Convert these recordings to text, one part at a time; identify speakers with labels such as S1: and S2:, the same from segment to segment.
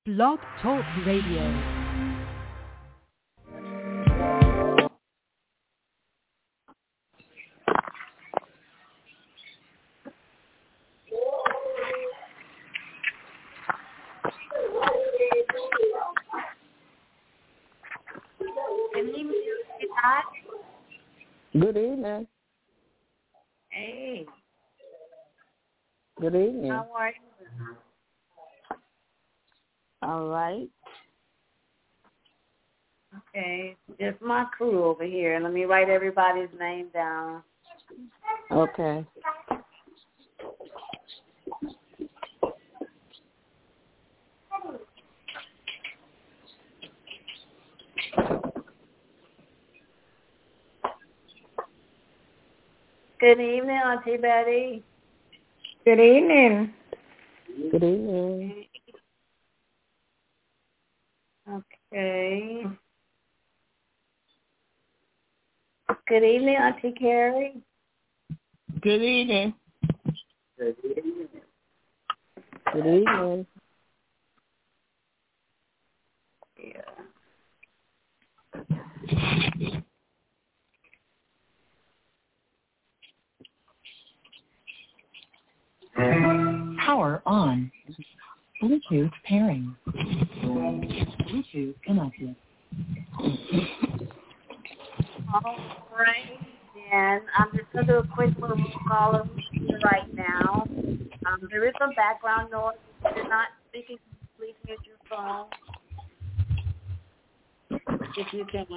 S1: Blog Talk Radio.
S2: Good evening.
S3: Hey.
S2: Good evening.
S3: How are you?
S2: All right.
S3: Okay. Just my crew over here. Let me write everybody's name down.
S2: Okay.
S3: Good evening, Auntie Betty.
S4: Good evening.
S2: Good evening.
S3: Okay. Good evening, Auntie Carrie.
S4: Good evening.
S3: Good evening.
S2: Good evening.
S3: Yeah.
S1: Power on. Bluetooth pairing. Bluetooth connected.
S3: All right. And I'm just going to do a quick little call of right now. There is some background noise. If you're not speaking, please mute your phone if you can.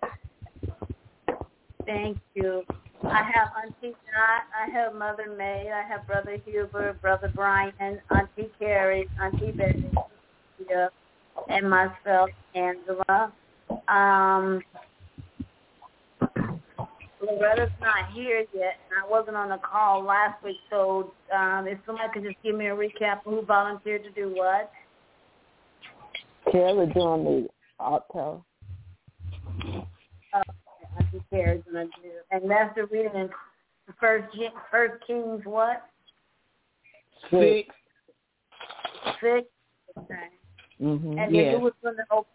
S3: Thank you. I have Auntie Dot, I have Mother May, I have Brother Hubert, Brother Brian, Auntie Carrie, Auntie Betty, and myself, Angela. Loretta's not here yet, and I wasn't on the call last week, so if somebody could just give me a recap of who volunteered to do what.
S2: Carrie doing the auto.
S3: Auntie Carrie's going to do. And that's the reading in First Kings what?
S2: 6.
S3: 6? Okay.
S2: Mm-hmm.
S3: And
S4: yes.
S3: then who was going to open?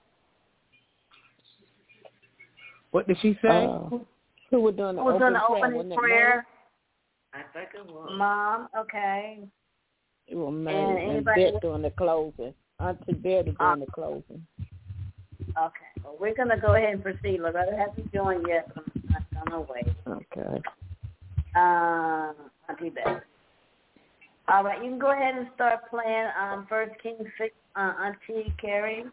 S4: What did she say?
S2: Who was doing the
S3: opening prayer?
S4: I think it was.
S3: Mom, okay.
S2: It was May
S3: And
S2: and
S3: anybody
S2: Beth doing the closing. Auntie Betty doing the closing.
S3: Okay. Well, we're going to go ahead and proceed. Loretta hasn't joined yet, but I'm not going to wait.
S2: Okay.
S3: Auntie Betty. All right, you can go ahead and start playing First Kings 6, Auntie Carrie.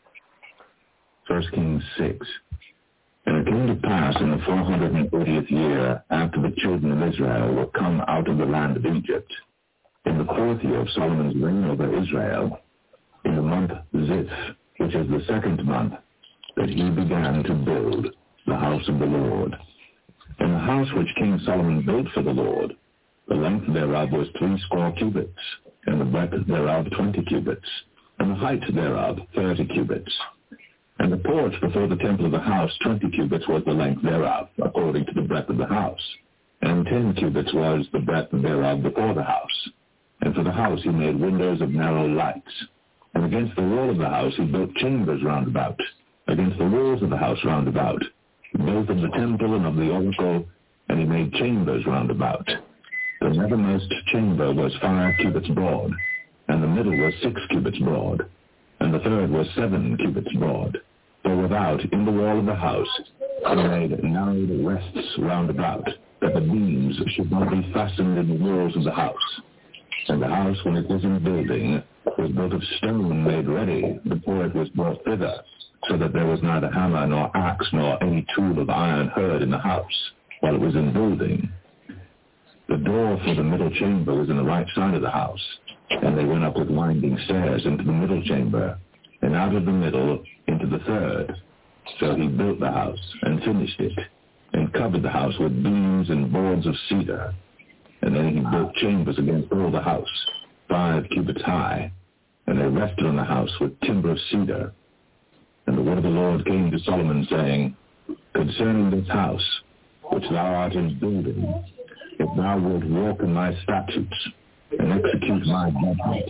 S5: 1 Kings 6. And it came to pass in the 430th year, after the children of Israel were come out of the land of Egypt, in the 4th year of Solomon's reign over Israel, in the month Ziph, which is the 2nd month, that he began to build the house of the Lord. And the house which King Solomon built for the Lord, the length thereof was 60 cubits, and the breadth thereof 20 cubits, and the height thereof 30 cubits. And the porch before the temple of the house 20 cubits was the length thereof, according to the breadth of the house, and 10 cubits was the breadth thereof before the house. And for the house he made windows of narrow lights. And against the wall of the house he built chambers round about, against the walls of the house round about, both of the temple and of the oracle, and he made chambers round about. The nethermost chamber was 5 cubits broad, and the middle was 6 cubits broad, and the third was 7 cubits broad. For without, in the wall of the house, he made narrowed rests round about, that the beams should not be fastened in the walls of the house. And the house, when it was in building, was built of stone made ready before it was brought thither, so that there was neither hammer nor axe nor any tool of iron heard in the house, while it was in building. The door for the middle chamber was in the right side of the house, and they went up with winding stairs into the middle chamber, and out of the middle into the third. So he built the house, and finished it, and covered the house with beams and boards of cedar. And then he built chambers against all the house, 5 cubits high, and they rested on the house with timber of cedar. And the word of the Lord came to Solomon, saying, Concerning this house, which thou art in building, if thou wilt walk in my statutes, and execute my judgments,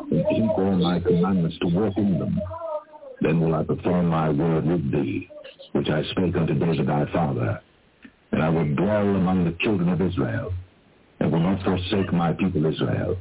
S5: and keep all my commandments to walk in them. Then will I perform my word with thee, which I spake unto David thy father. And I will dwell among the children of Israel, and will not forsake my people Israel.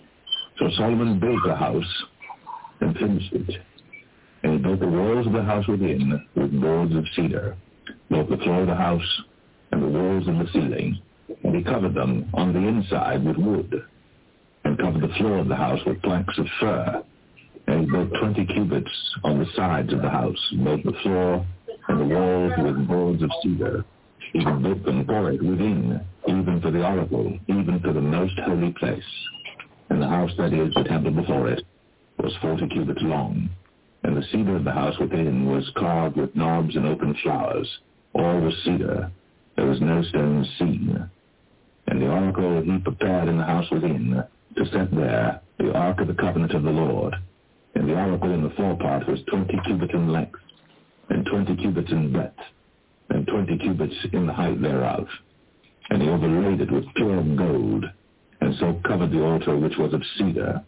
S5: So Solomon built the house, and finished it. And he built the walls of the house within with boards of cedar, both the floor of the house and the walls of the ceiling. And he covered them on the inside with wood, and covered the floor of the house with planks of fir. And he built 20 cubits on the sides of the house, both the floor and the walls with boards of cedar. He built them for it within, even for the oracle, even for the most holy place. And the house, that is, the temple before it, was 40 cubits long. And the cedar of the house within was carved with knobs and open flowers. All was cedar. There was no stone seen. And the oracle he prepared in the house within, to set there the ark of the covenant of the Lord. And the oracle in the forepart was 20 cubits in length, and 20 cubits in breadth, and 20 cubits in the height thereof. And he overlaid it with pure gold, and so covered the altar which was of cedar.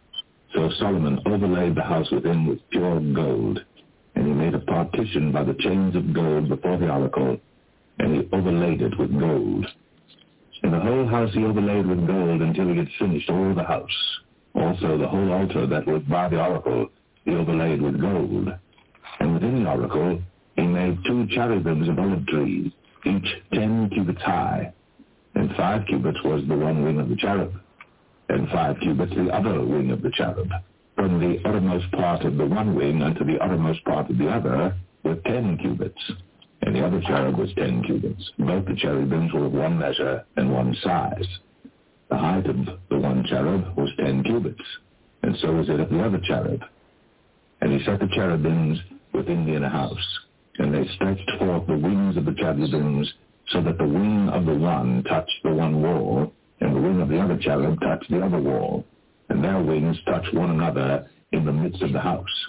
S5: So Solomon overlaid the house within with pure gold, and he made a partition by the chains of gold before the oracle, and he overlaid it with gold. And the whole house he overlaid with gold until he had finished all the house. Also the whole altar that was by the oracle he overlaid with gold. And within the oracle he made 2 cherubims of olive trees, each 10 cubits high, and 5 cubits was the one wing of the cherub, and 5 cubits the other wing of the cherub. From the uttermost part of the one wing unto the uttermost part of the other were 10 cubits, and the other cherub was 10 cubits. Both the cherubims were of one measure and one size. The height of the one cherub was 10 cubits, and so was it of the other cherub. And he set the cherubims within the inner house, and they stretched forth the wings of the cherubims, so that the wing of the one touched the one wall, and the wing of the other cherub touched the other wall, and their wings touched one another in the midst of the house.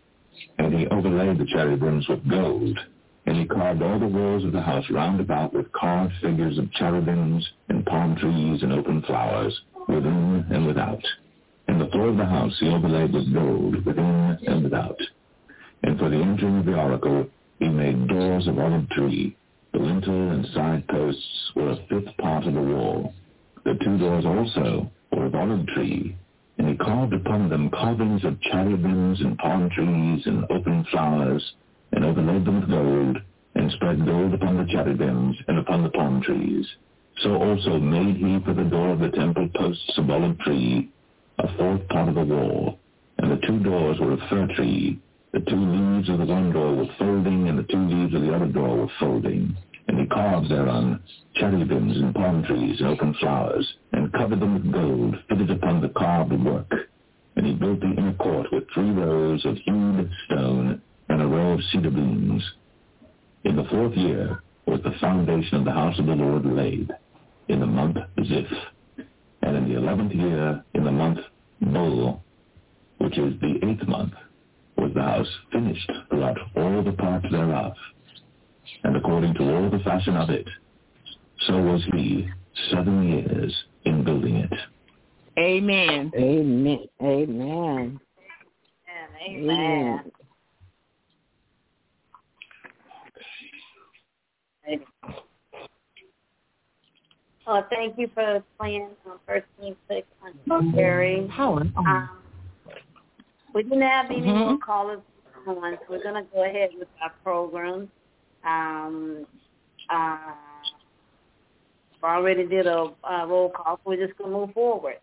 S5: And he overlaid the cherubims with gold, and he carved all the walls of the house round about with carved figures of cherubims and palm trees and open flowers, within and without. And the floor of the house he overlaid with gold, within and without. And for the entering of the oracle he made doors of olive tree. The lintel and side posts were a 5th part of the wall. The 2 doors also were of olive tree, and he carved upon them carvings of cherubims and palm trees and open flowers, and overlaid them with gold, and spread gold upon the cherubims and upon the palm trees. So also made he for the door of the temple posts of olive tree, a 4th part of the wall, and the 2 doors were of fir tree. The 2 leaves of the one door were folding, and the 2 leaves of the other door were folding. And he carved thereon cherubims and palm trees and open flowers, and covered them with gold, fitted upon the carved work. And he built the inner court with 3 rows of hewed stone, and a row of cedar beams. In the 4th year was the foundation of the house of the Lord laid, in the month Ziph. And in the 11th year, in the month Bul, which is the 8th month, was the house finished throughout all the parts thereof. And according to all the fashion of it, so was he 7 years in building it.
S4: Amen.
S2: Amen. Amen.
S3: Amen. Well, thank you for playing 1 Kings 6 on Terry. We didn't have any more callers on, so we're going to go ahead with our program. We already did a roll call, so we're just going to move forward.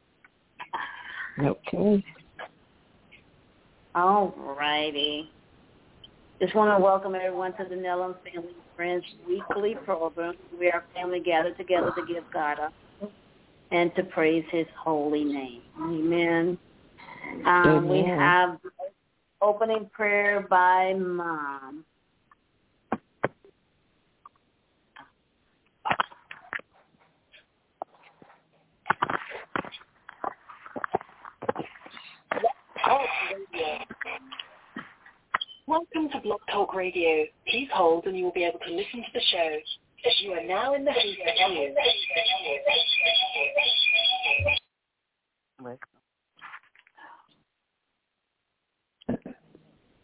S2: Okay.
S3: All righty. Just want to welcome everyone to the Nellum Family Friends weekly program. We are family gathered together to give God up and to praise his holy name. Amen. We have opening prayer by Mom.
S1: Welcome to Blog Talk Radio. Please hold and you will be able to listen to the show. You are now in the host queue.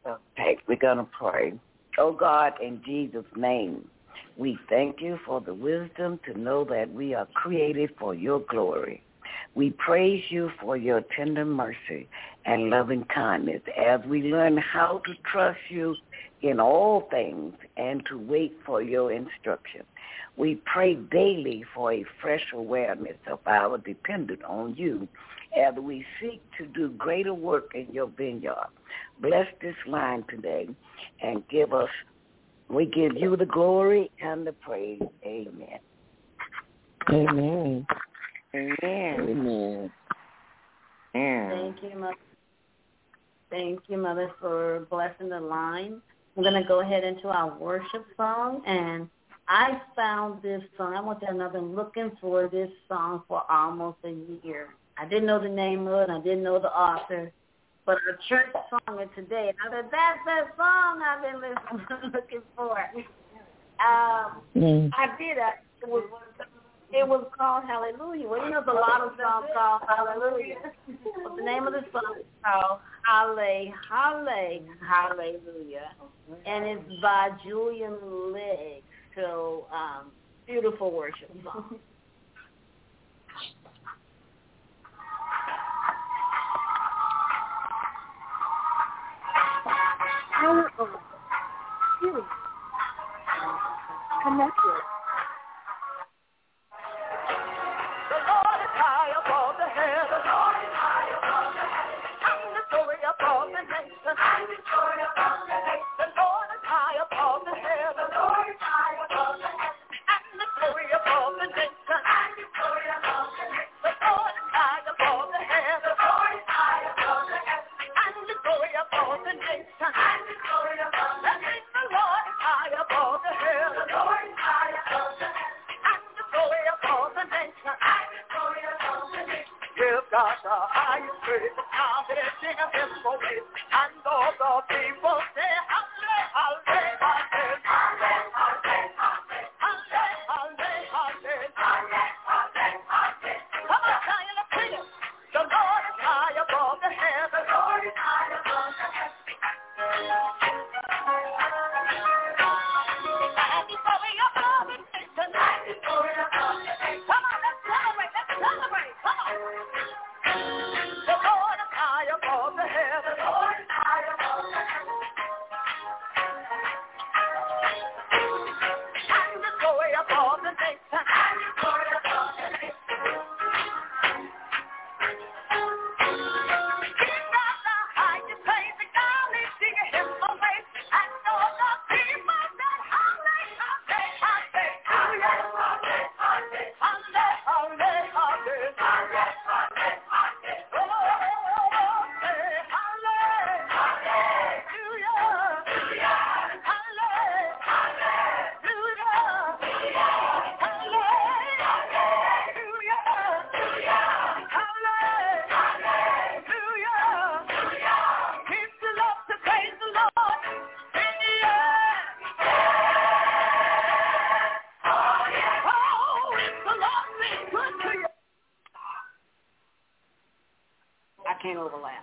S6: Okay, we're going to pray. Oh, God, in Jesus' name, we thank you for the wisdom to know that we are created for your glory. We praise you for your tender mercy and loving kindness as we learn how to trust you in all things and to wait for your instruction. We pray daily for a fresh awareness of our dependence on you as we seek to do greater work in your vineyard. Bless this line today and we give you the glory and the praise. Amen.
S2: Amen.
S6: Amen.
S2: Amen.
S3: Thank you, Mother, for blessing the line. I'm going to go ahead into our worship song, and I found this song. I want to say I've been looking for this song for almost a year. I didn't know the name of it. I didn't know the author. But our church song it today. I said, that's that song I've been looking for. I did. It was called Hallelujah. Well, you know, there's a lot of songs called Hallelujah. But the name of the song is called Hallelujah. And it's by Julian Legg. So, beautiful worship song.
S1: Connected. The Lord is high above the heavens. The Lord is high above the heavens. And the glory above the nations. And the glory above the nations. The Lord is high above the heavens. The Lord is high above the heavens. And the glory above the nations. And the glory above the nations. The Lord is high above the heavens. The Lord is high above the heavens. And the glory above the nations. And the glory above the nations. The Lord is high above the heavens. The Lord is high above the heavens. And the glory above the nations. And the glory above the nations. Give God the highest praise. Now that it's in his voice. And all the people say, Hallelujah, Hallelujah, Hallelujah, Hallelujah, Hallelujah. Come on, Zion, let's sing it. The Lord is high above the heavens. The Lord is high above the heavens. And the glory above the nations. And the glory above the nations. Come on, let's celebrate, come on. The Lord is high above the heavens. The Lord is high above the heavens. And the glory above the nations. And the glory above the nations. Give God the highest praise and God is singing him away. And all the people said, I can't overlap.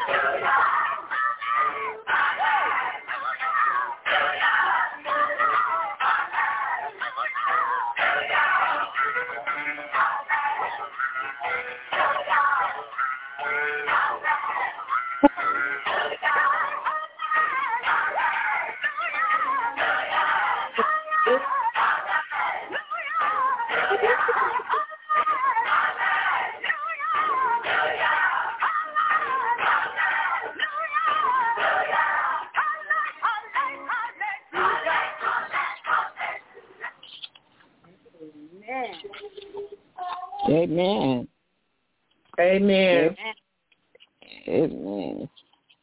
S2: Amen.
S4: Amen.
S2: Amen.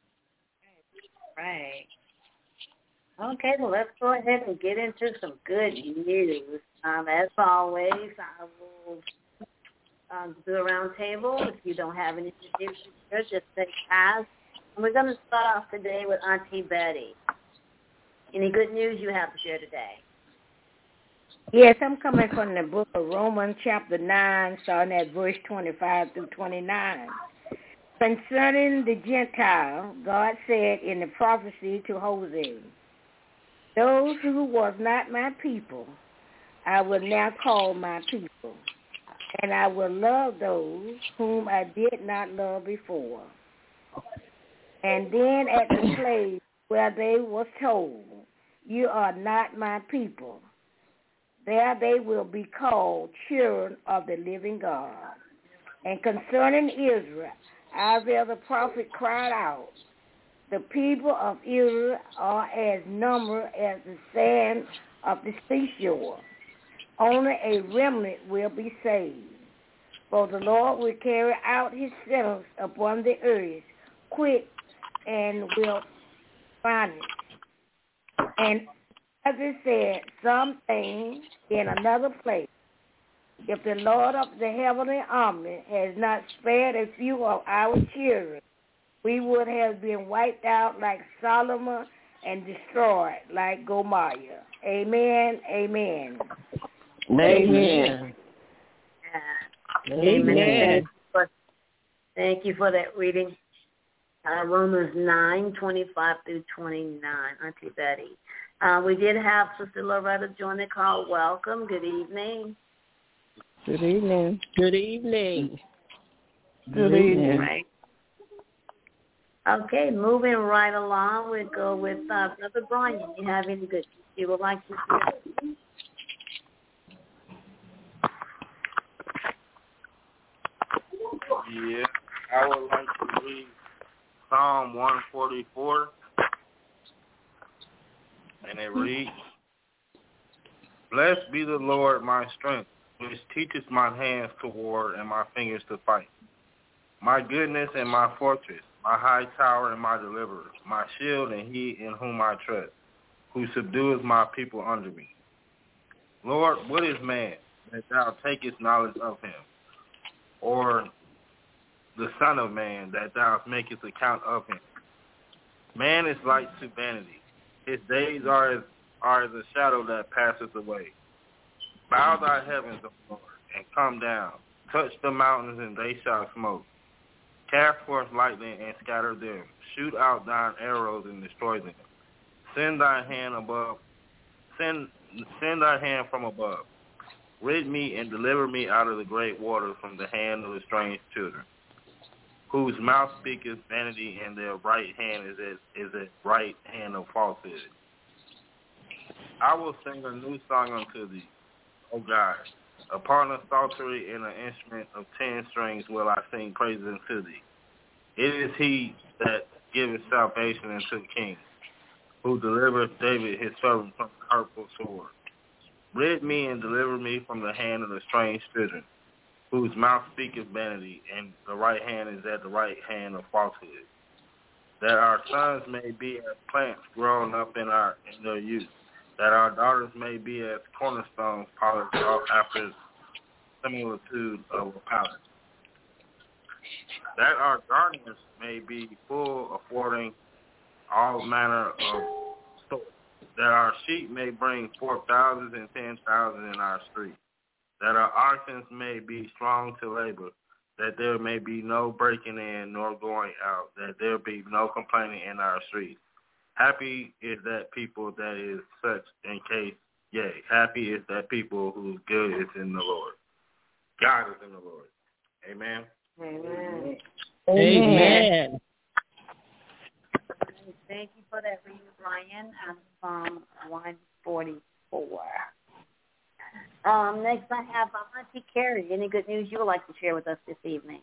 S3: Right. Okay, well, let's go ahead and get into some good news. As always, I will do a round table. If you don't have any news, just say pass. And we're going to start off today with Auntie Betty. Any good news you have to share today?
S4: Yes, I'm coming from the book of Romans chapter 9, starting at verse 25 through 29. Concerning the Gentile, God said in the prophecy to Hosea, those who was not my people, I will now call my people, and I will love those whom I did not love before. And then at the place where they was told, you are not my people, there they will be called children of the living God. And concerning Israel, Isaiah the prophet cried out, the people of Israel are as numbered as the sand of the seashore. Only a remnant will be saved. For the Lord will carry out his sentence upon the earth quick and will find it. And as it said, something in another place. If the Lord of the heavenly army has not spared a few of our children, we would have been wiped out like Solomon and destroyed like Gomorrah. Amen. Amen.
S2: Amen.
S3: Amen. Thank you for that reading. Romans 9, 25 through 29, Auntie Betty. We did have Sister Loretta join the call. Welcome. Good evening.
S2: Good evening.
S4: Good evening.
S2: Good evening.
S3: Right. Okay, moving right along, we'll go with Brother Brian. You have any good you would like to share?
S7: Yeah, I would like to read Psalm 144, and it reads, Blessed be the Lord my strength, which teaches my hands to war and my fingers to fight. My goodness and my fortress, my high tower and my deliverer, my shield and he in whom I trust, who subdueth my people under me. Lord, what is man, that thou takest knowledge of him? Or the Son of Man, that thou makest account of him? Man is like to vanity. His days are as a shadow that passeth away. Bow thy heavens, O Lord, and come down. Touch the mountains, and they shall smoke. Cast forth lightning and scatter them. Shoot out thine arrows and destroy them. Send thy hand above. Send thy hand from above. Rid me and deliver me out of the great water, from the hand of the strange children, whose mouth speaketh vanity, and their right hand is a right hand of falsehood. I will sing a new song unto thee, O God. Upon a psaltery and an instrument of 10 strings will I sing praises unto thee. It is he that giveth salvation unto the king, who delivereth David his servant from the hurtful sword. Rid me and deliver me from the hand of the strange children, whose mouth speaketh vanity, and the right hand is at the right hand of falsehood. That our sons may be as plants grown up in their youth, that our daughters may be as cornerstones polished off after similitude of a palace. That our gardens may be full, affording all manner of store. That our sheep may bring forth thousands and 10,000 in our streets. That our oxen may be strong to labor, that there may be no breaking in nor going out, that there be no complaining in our streets. Happy is that people that is such in case, yea, happy is that people whose good is in the Lord. God is in the Lord. Amen.
S3: Amen.
S2: Amen.
S3: Thank you for that reading, Brian. Psalm 144. Next, I have Auntie Carrie. Any good news you would like to share with us this evening?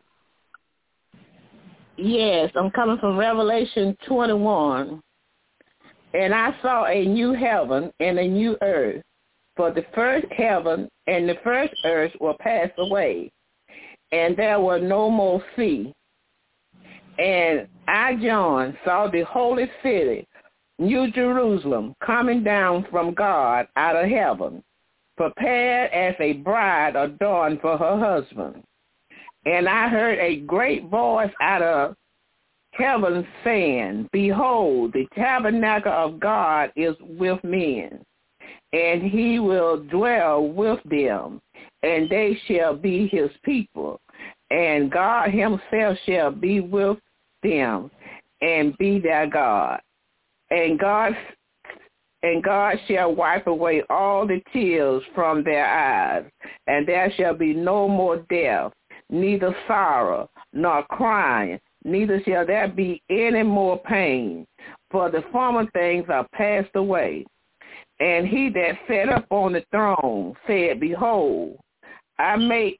S2: Yes, I'm coming from Revelation 21. And I saw a new heaven and a new earth, for the first heaven and the first earth were passed away, and there were no more sea. And I, John, saw the holy city, New Jerusalem, coming down from God out of heaven, prepared as a bride adorned for her husband. And I heard a great voice out of heaven saying, Behold, the tabernacle of God is with men, and he will dwell with them, and they shall be his people, and God himself shall be with them, and be their God. And God shall wipe away all the tears from their eyes, and there shall be no more death, neither sorrow, nor crying, neither shall there be any more pain, for the former things are passed away. And he that sat up on the throne said, Behold, I make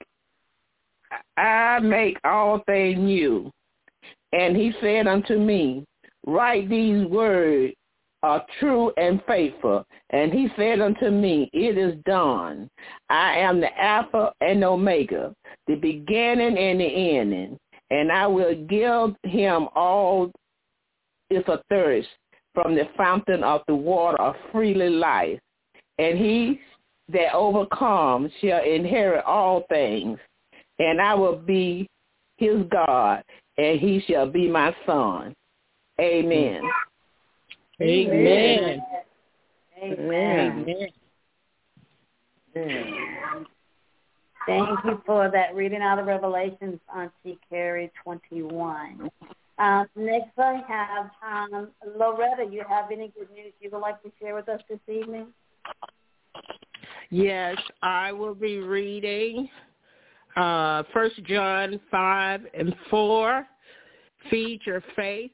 S2: all things new. And he said unto me, Write these words are true and faithful. And he said unto me, It is done. I am the Alpha and Omega, the beginning and the ending. And I will give him all is athirst from the fountain of the water of freely life. And he that overcomes shall inherit all things. And I will be his God, and he shall be my son. Amen.
S3: Amen.
S2: Amen.
S3: Amen. Thank you for that reading out of Revelations, Auntie Carrie 21. Next I have Loretta. You have any good news you would like to share with us this evening?
S8: Yes, I will be reading 1 John 5 and 4, Feed your faith.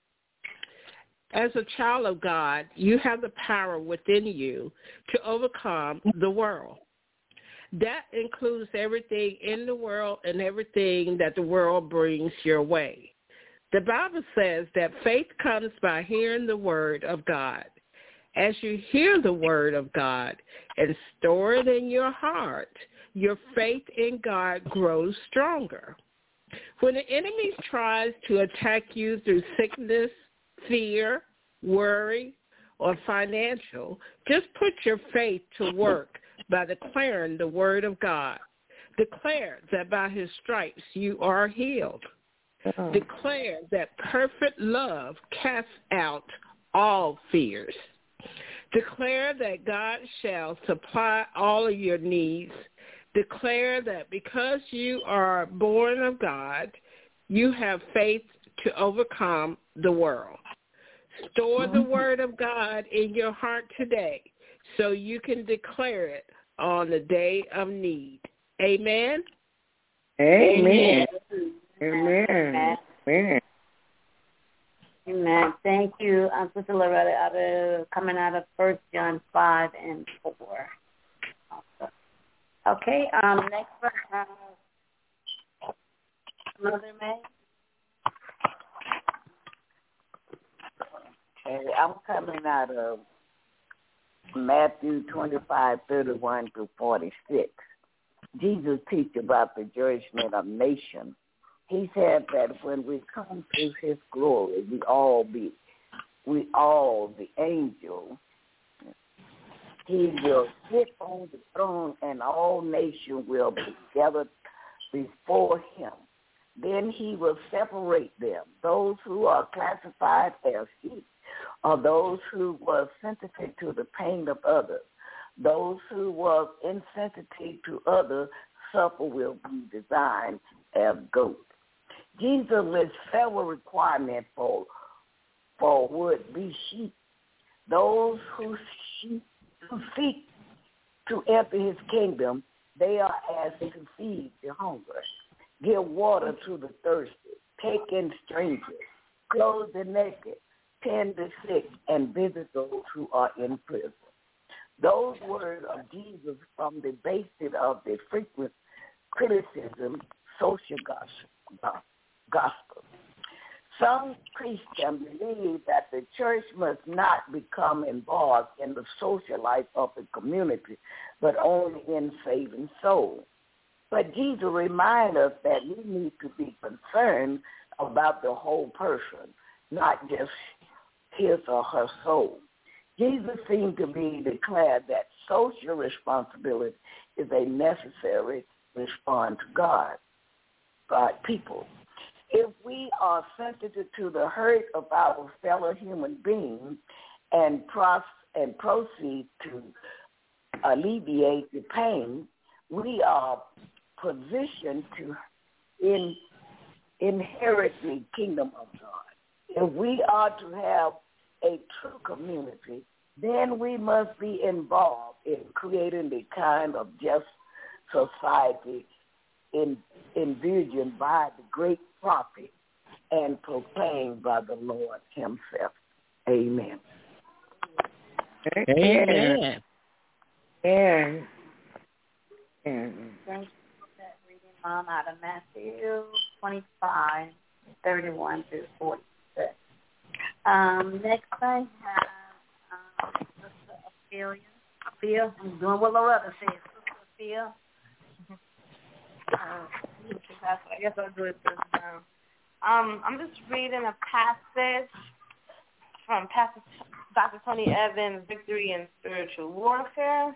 S8: As a child of God, you have the power within you to overcome the world. That includes everything in the world and everything that the world brings your way. The Bible says that faith comes by hearing the word of God. As you hear the word of God and store it in your heart, your faith in God grows stronger. When the enemy tries to attack you through sickness, fear, worry, or financial, just put your faith to work by declaring the word of God. Declare that by his stripes you are healed. Declare that perfect love casts out all fears. Declare that God shall supply all of your needs. Declare that because you are born of God, you have faith to overcome the world. Store the word of God in your heart today so you can declare it on the day of need. Amen?
S4: Amen. Amen. Amen.
S3: Amen. Thank you, Sister Loretta, coming out of 1 John 5 and 4. Okay, next one, Mother May.
S6: Okay, I'm coming out of Matthew 25:31 to 46. Jesus teach about the judgment of nations. He said that when we come to his glory, we all, the angels, he will sit on the throne and all nations will be gathered before him. Then he will separate them, those who are classified as sheep, or those who were sensitive to the pain of others. Those who were insensitive to others suffer will be designed as goat. Jesus lists several requirements for would-be sheep. Those who seek to enter his kingdom, they are asked to feed the hungry, give water to the thirsty, take in strangers, clothe the naked, tend the sick, and visit those who are in prison. Those words of Jesus from the basis of the frequent criticism, social gospel. Some Christians believe that the church must not become involved in the social life of the community, but only in saving souls. But Jesus reminds us that we need to be concerned about the whole person, not just his or her soul. Jesus seemed to be declared that social responsibility is a necessary response to God people. If we are sensitive to the hurt of our fellow human beings and proceed to alleviate the pain, we are positioned to inherit the kingdom of God. If we are to have a true community, then we must be involved in creating the kind of just society envisioned by the great prophet and proclaimed by the Lord himself. Amen.
S8: Amen.
S3: Thank you for that reading, Mom, out of Matthew 25:31 through 46. Next I have Sister Ophelia. I'm doing what Loretta says. Sister Ophelia. I guess I'll do it this time. I'm just reading a passage from Pastor Dr. Tony Evans, Victory in Spiritual Warfare.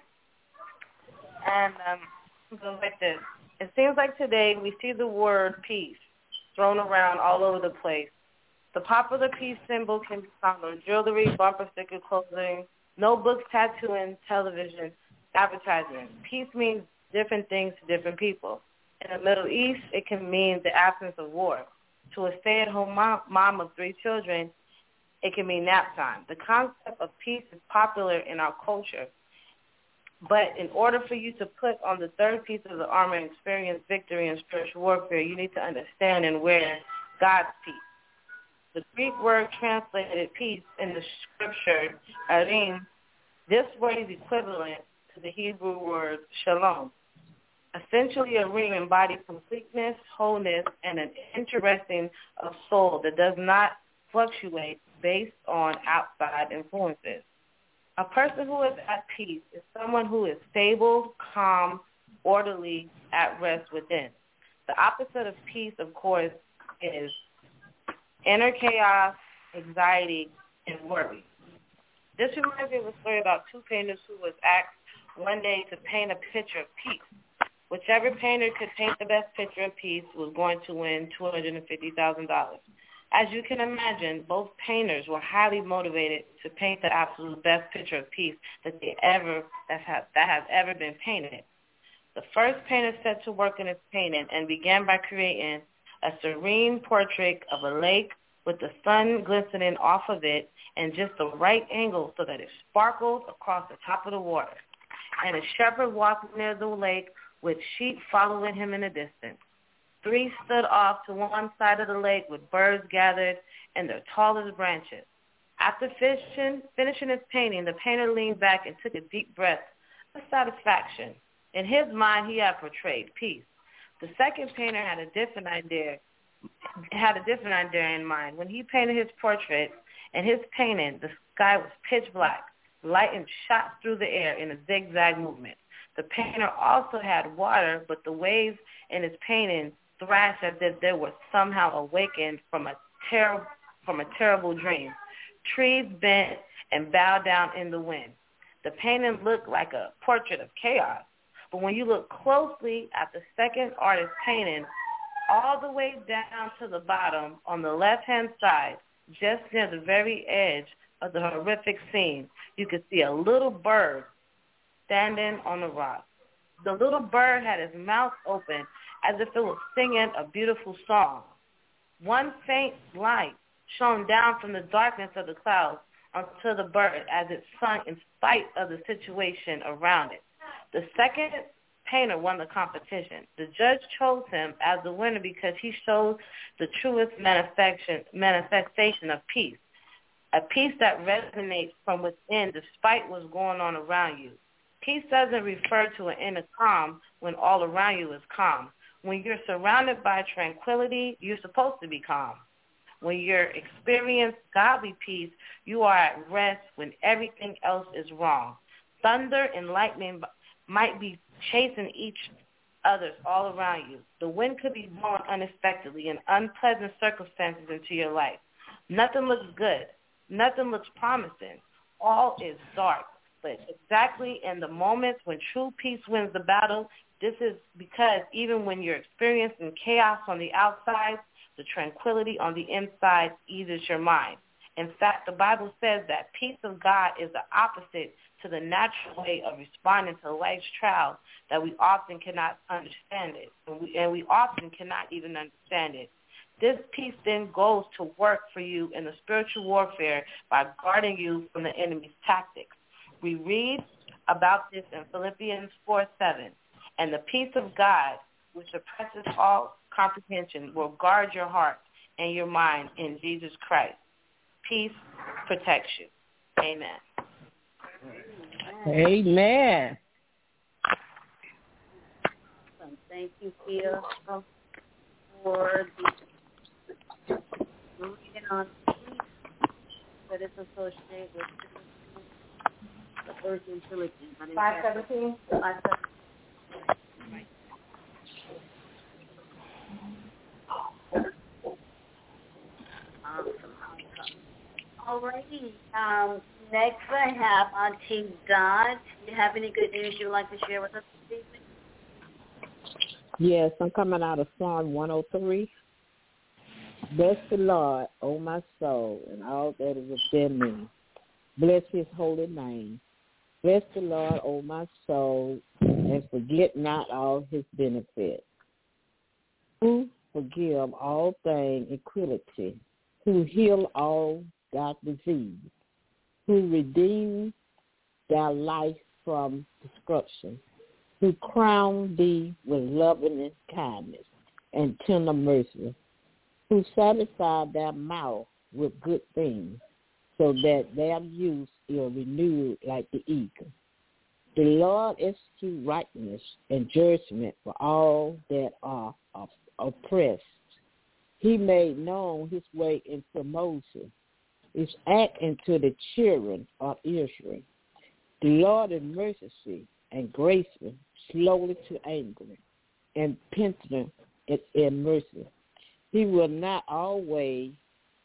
S3: And it goes like this. It seems like today we see the word peace thrown around all over the place. The popular peace symbol can be found on jewelry, bumper sticker, clothing, notebooks, tattooing, television, advertising. Peace means different things to different people. In the Middle East, it can mean the absence of war. To a stay-at-home mom of 3 children, it can mean nap time. The concept of peace is popular in our culture. But in order for you to put on the third piece of the armor and experience victory in spiritual warfare, you need to understand and wear God's peace. The Greek word translated peace in the scripture, arim, this word is equivalent to the Hebrew word shalom. Essentially, a ring embodies completeness, wholeness, and an interesting of soul that does not fluctuate based on outside influences. A person who is at peace is someone who is stable, calm, orderly, at rest within. The opposite of peace, of course, is inner chaos, anxiety, and worry. This reminds me of a story about 2 painters who was asked one day to paint a picture of peace. Whichever painter could paint the best picture of peace was going to win $250,000. As you can imagine, both painters were highly motivated to paint the absolute best picture of peace that has ever been painted. The first painter set to work in his painting and began by creating a serene portrait of a lake with the sun glistening off of it and just the right angle so that it sparkled across the top of the water. And a shepherd walking near the lake with sheep following him in the distance. 3 stood off to one side of the lake with birds gathered in their tallest branches. After finishing his painting, the painter leaned back and took a deep breath of satisfaction. In his mind, he had portrayed peace. The second painter had a different idea in mind. When he painted his portrait and his painting, the sky was pitch black. Lightning shot through the air in a zigzag movement. The painter also had water, but the waves in his painting thrashed as if they were somehow awakened from a terrible dream. Trees bent and bowed down in the wind. The painting looked like a portrait of chaos. But when you look closely at the second artist's painting, all the way down to the bottom on the left-hand side, just near the very edge of the horrific scene, you could see a little bird standing on the rock. The little bird had his mouth open
S9: as if it was singing a beautiful song. One faint light shone down from the darkness of the clouds onto the bird as it sung in spite of the situation around it. The second painter won the competition. The judge chose him as the winner because he showed the truest manifestation of peace, a peace that resonates from within despite what's going on around you. Peace doesn't refer to an inner calm when all around you is calm. When you're surrounded by tranquility, you're supposed to be calm. When you're experiencing godly peace, you are at rest when everything else is wrong. Thunder and lightning might be chasing each other all around you. The wind could be blowing unexpectedly and unpleasant circumstances into your life. Nothing looks good. Nothing looks promising. All is dark. But exactly in the moments when true peace wins the battle, this is because even when you're experiencing chaos on the outside, the tranquility on the inside eases your mind. In fact, the Bible says that peace of God is the opposite to the natural way of responding to life's trials, that we often cannot understand it, and we often cannot even understand it. This peace then goes to work for you in the spiritual warfare by guarding you from the enemy's tactics. We read about this in Philippians 4:7, and the peace of God, which suppresses all comprehension, will guard your heart and your mind in Jesus Christ. Peace protects you. Amen.
S8: Amen.
S3: Thank you, Kia, for the reading on peace that is associated with the earth and trilogy.
S9: 5:17.
S3: 5:17. Alrighty. Next I have Auntie Dot. Do you have any good news you'd like to share with us this evening?
S2: Yes, I'm coming out of Psalm 103. Bless the Lord, O my soul, and all that is within me. Bless his holy name. Bless the Lord, O my soul, and forget not all his benefits. Who forgive all things iniquity, who heal all thy disease, who redeem thy life from destruction, who crown thee with loving kindness and tender mercy, who satisfy thy mouth with good things, so that their youth is renewed like the eagle. The Lord execute righteousness and judgment for all that are oppressed. He made known his way into Moses, his act into the children of Israel. The Lord is merciful and graceful, slowly to anger, and penitent in mercy. He will not always,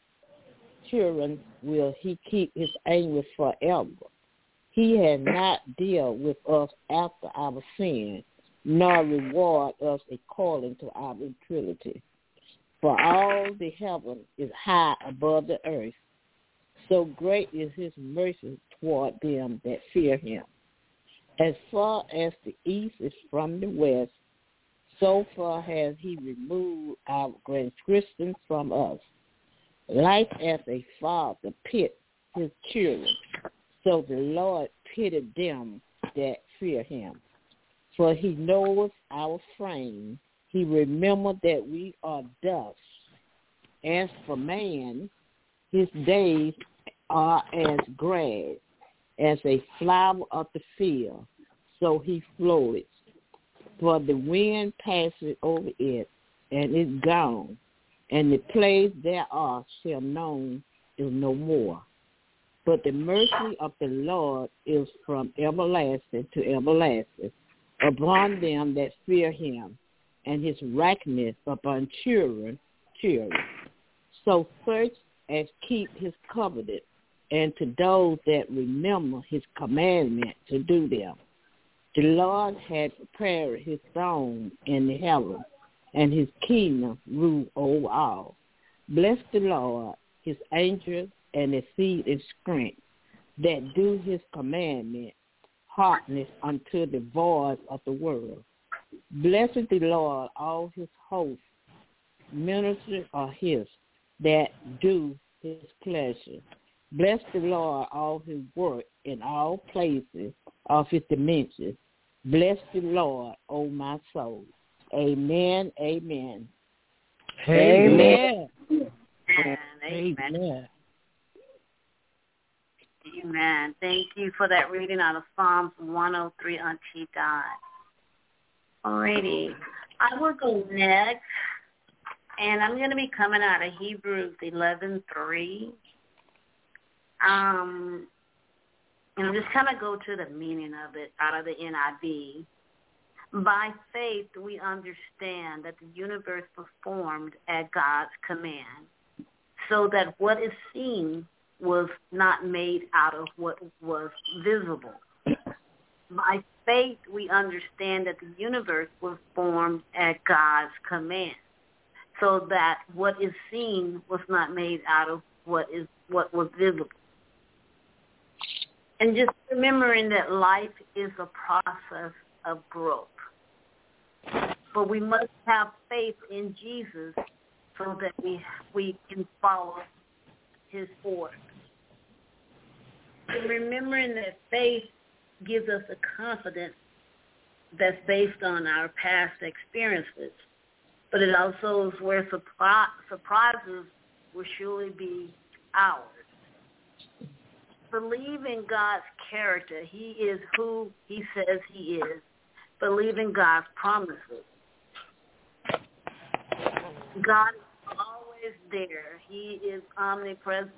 S2: children will he keep his anger forever. He has not dealt with us after our sin, nor reward us according to our iniquity. For all the heaven is high above the earth, so great is his mercy toward them that fear him. As far as the east is from the west, so far has he removed our transgressions from us. Like as a father pitieth his children, so the Lord pitied them that fear him. For he knows our frame. He remembered that we are dust. As for man, his days are as grass, as a flower of the field, so he floateth. For the wind passeth over it, and is gone, and the place thereof shall known is no more. But the mercy of the Lord is from everlasting to everlasting upon them that fear him, and his righteousness upon children. So such as keep his covenant, and to those that remember his commandment to do them. The Lord had prepared his throne in the heaven, and his kingdom rule over all. Bless the Lord, his angels, and his seed and strength, that do his commandment, hearkeneth unto the voice of the world.
S8: Blessed the Lord, all his hosts, ministers are his, that do his pleasure. Bless the Lord, all his work in all places of his dimensions. Bless the Lord, O my soul. Amen, amen.
S3: Amen.
S8: Amen.
S3: Amen. Amen. Thank you for that reading out of Psalms 103, Auntie Dot. Alrighty. I will go next, and I'm going to be coming out of Hebrews 11:3. And I'm just kind of go to the meaning of it out of the NIV. By faith, we understand that the universe was formed at God's command, so that what is seen was not made out of what was visible. By faith, we understand that the universe was formed at God's command, so that what is seen was not made out of what was visible. And just remembering that life is a process of growth. But we must have faith in Jesus so that we can follow his order. And remembering that faith gives us a confidence that's based on our past experiences. But it also is where surprises will surely be ours. Believe in God's character. He is who he says he is. Believe in God's promises. God is always there. He is omnipresent.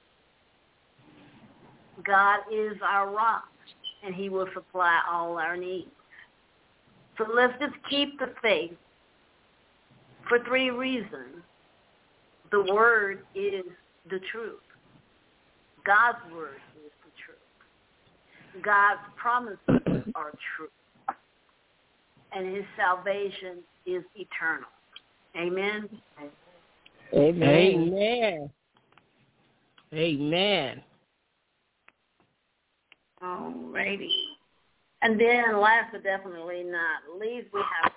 S3: God is our rock, and he will supply all our needs. So let's just keep the faith for 3 reasons. The word is the truth. God's word is the truth. God's promises are true. And his salvation is eternal. Amen?
S8: Amen. Amen. Amen.
S3: Alrighty. And then last but definitely not least, we have...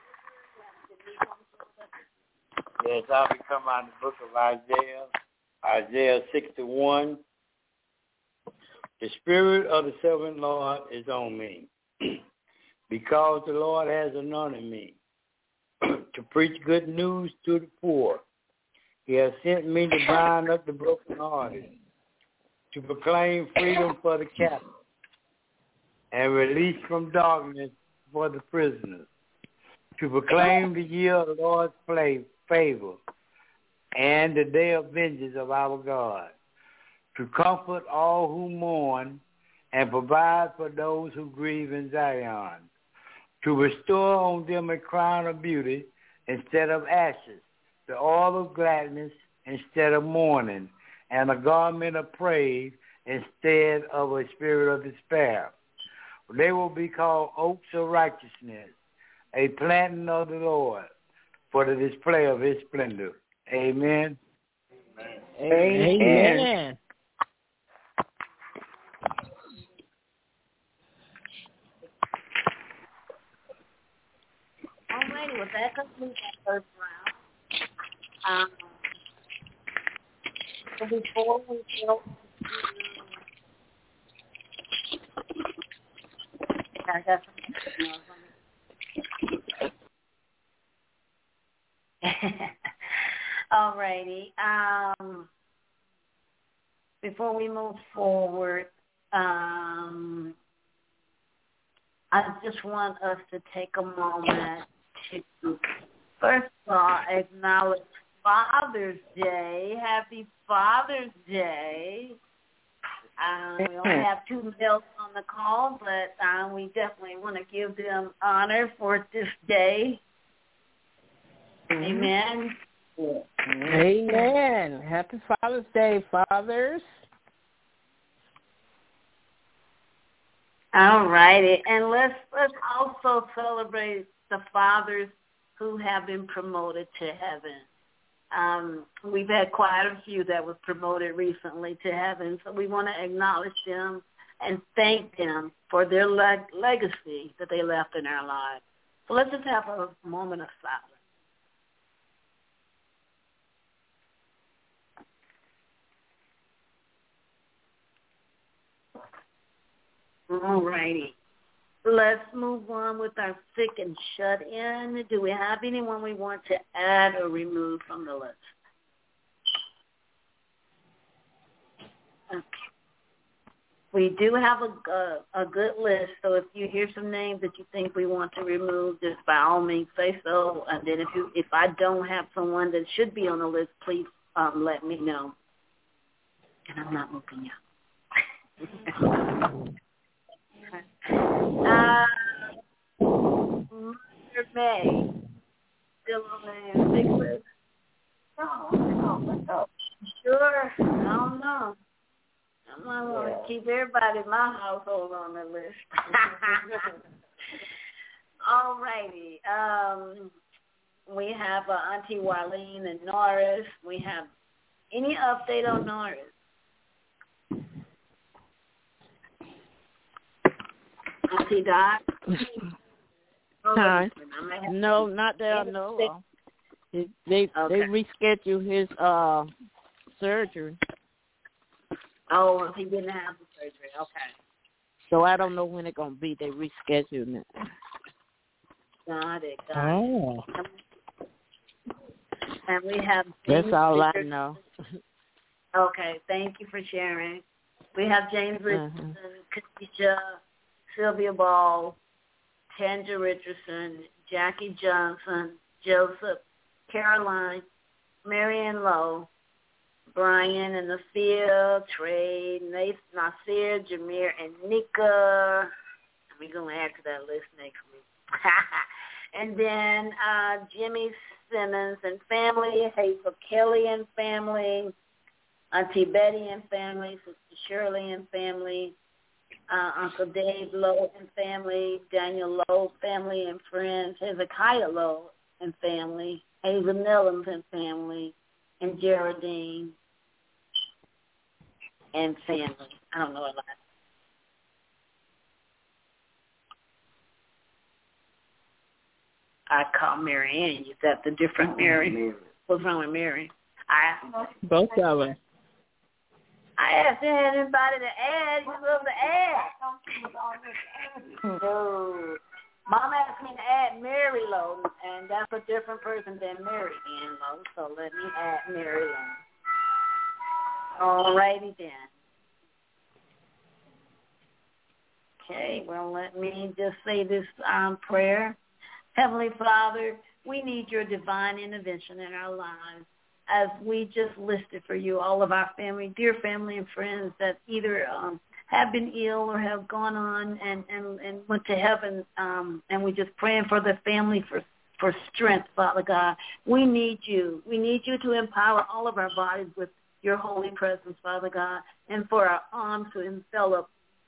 S10: Yes, I'll be coming out of the book of Isaiah 61. The Spirit of the Sovereign Lord is on me, because the Lord has anointed me to preach good news to the poor. He has sent me to bind up the brokenhearted, to proclaim freedom for the captives, and release from darkness for the prisoners, to proclaim the year of the Lord's favor and the day of vengeance of our God, to comfort all who mourn and provide for those who grieve in Zion, to bestow on them a crown of beauty instead of ashes, the oil of gladness instead of mourning, and a garment of praise instead of a spirit of despair. They will be called oaks of righteousness, a planting of the Lord, for the display of his splendor. Amen.
S8: Amen. Amen.
S3: All righty, well, that concludes our first round. So before we go, I got some. All righty. Before we move forward, I just want us to take a moment to, first of all, acknowledge Father's Day. Happy Father's Day. We only have 2 males on the call, but we definitely want to give them honor for this day. Amen.
S8: Amen. Happy Father's Day, fathers.
S3: All righty. And let's also celebrate the fathers who have been promoted to heaven. We've had quite a few that were promoted recently to heaven, so we want to acknowledge them and thank them for their legacy that they left in our lives. So let's just have a moment of silence. All righty. Let's move on with our sick and shut in. Do we have anyone we want to add or remove from the list? Okay. We do have a good list, so if you hear some names that you think we want to remove, just by all means say so. And then if I don't have someone that should be on the list, please let me know. And I'm not looking yet. Mother May, still on the big list? No. Sure, I don't know. I might want to keep everybody in my household on the list. All righty. We have Auntie Wileen and Norris. We have any update on Norris? Auntie Doc?
S8: Hi. No, not that I know of. They rescheduled his surgery.
S3: Oh, he didn't have the surgery. Okay.
S8: So I don't know when it's going to be. They rescheduled it.
S3: Got it.
S8: Oh.
S3: And we have
S8: James. That's all I know.
S3: Okay. Thank you for sharing. We have James Richardson, Khadijah, Sylvia Ball, Tanja Richardson, Jackie Johnson, Joseph, Caroline, Marianne Lowe, Brian and Nathia, Trey, Nasir, Jameer, and Nika. We're going to add to that list next week. And then Jimmy Simmons and family, Hazel Kelly and family, Auntie Betty and family, Sister Shirley and family, Uncle Dave Lowe and family, Daniel Lowe family and friends, Hezekiah Lowe and family, Hazel Nellums and family, and Geraldine and family. I don't know a lot. I call Mary Ann. Is that the different Mary? What's wrong with Mary?
S8: Both of them.
S3: I asked anybody to add. You're supposed to add. No. Mom asked me to add Mary Lowe, and that's a different person than Mary Ann Lowe, so let me add Mary Ann. All righty then. Okay, well, let me just say this prayer. Heavenly Father, we need your divine intervention in our lives as we just listed for you all of our family, dear family and friends that either have been ill or have gone on and went to heaven, and we just praying for the family for strength, Father God. We need you. We need you to empower all of our bodies with your holy presence, Father God, and for our arms to envelop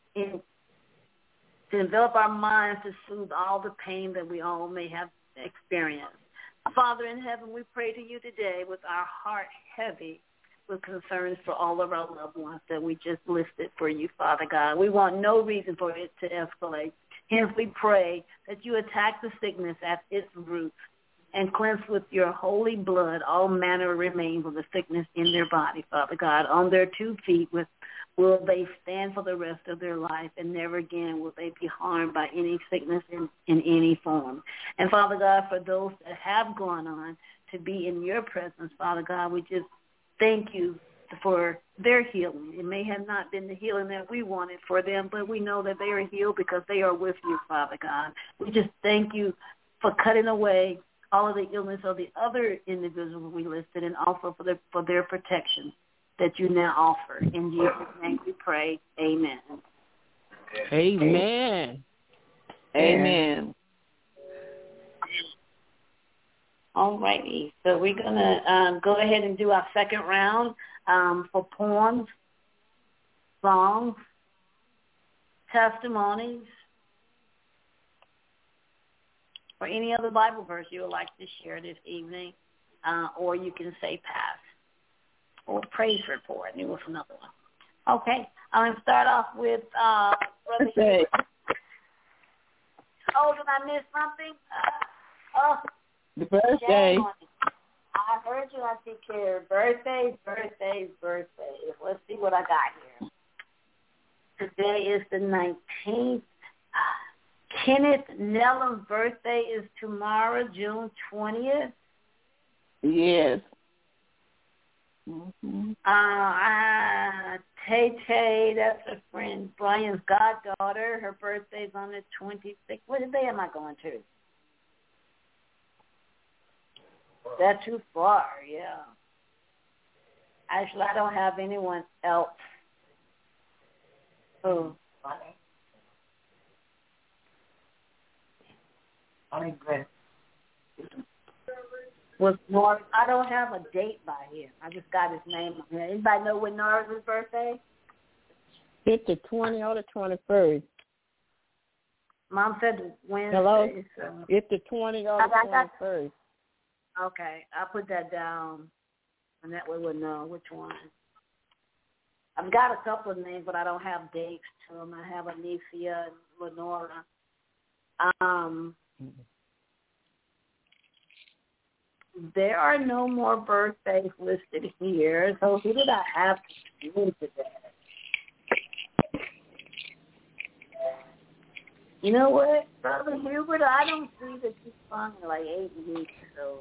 S3: our minds to soothe all the pain that we all may have experienced. Father in heaven, we pray to you today with our heart heavy with concerns for all of our loved ones that we just listed for you, Father God. We want no reason for it to escalate. Hence, we pray that you attack the sickness at its roots and cleanse with your holy blood all manner of remains of the sickness in their body, Father God. On their 2 feet will they stand for the rest of their life, and never again will they be harmed by any sickness in any form. And, Father God, for those that have gone on to be in your presence, Father God, we just thank you for their healing. It may have not been the healing that we wanted for them, but we know that they are healed because they are with you, Father God. We just thank you for cutting away all of the illness of the other individuals we listed, and also for their protection that you now offer. In Jesus' name we pray. Amen.
S8: Amen.
S2: Amen.
S3: All righty. So we're going to go ahead and do our second round for poems, songs, testimonies, or any other Bible verse you would like to share this evening, or you can say pass. Or praise report. And it was another one. Okay. I'm going to start off with Brother Hubert. Oh, did I miss something?
S2: The birthday.
S3: I heard you, Auntie Carrie. Birthdays. Let's see what I got here. Today is the 19th. Kenneth Nellam's birthday is tomorrow, June 20th.
S2: Yes. Mm-hmm.
S3: Tay, that's a friend. Brian's goddaughter. Her birthday's on the 26th. What day am I going to? That's too far, yeah. Actually, I don't have anyone else. Oh. Was Norris? I don't have a date by here. I just got his name on here. Anybody know when Norris' birthday?
S2: It's the 20th or the 21st.
S3: Mom said Wednesday.
S2: Hello?
S3: So.
S2: It's the 20th or the 21st.
S3: Okay, I'll put that down, and that way we'll know which one. I've got a couple of names, but I don't have dates to them. I have Anicia and Lenora. There are no more birthdays listed here, so who did I have to do today? You know what, Brother Hubert, I don't see that you sung in like 8 weeks, so.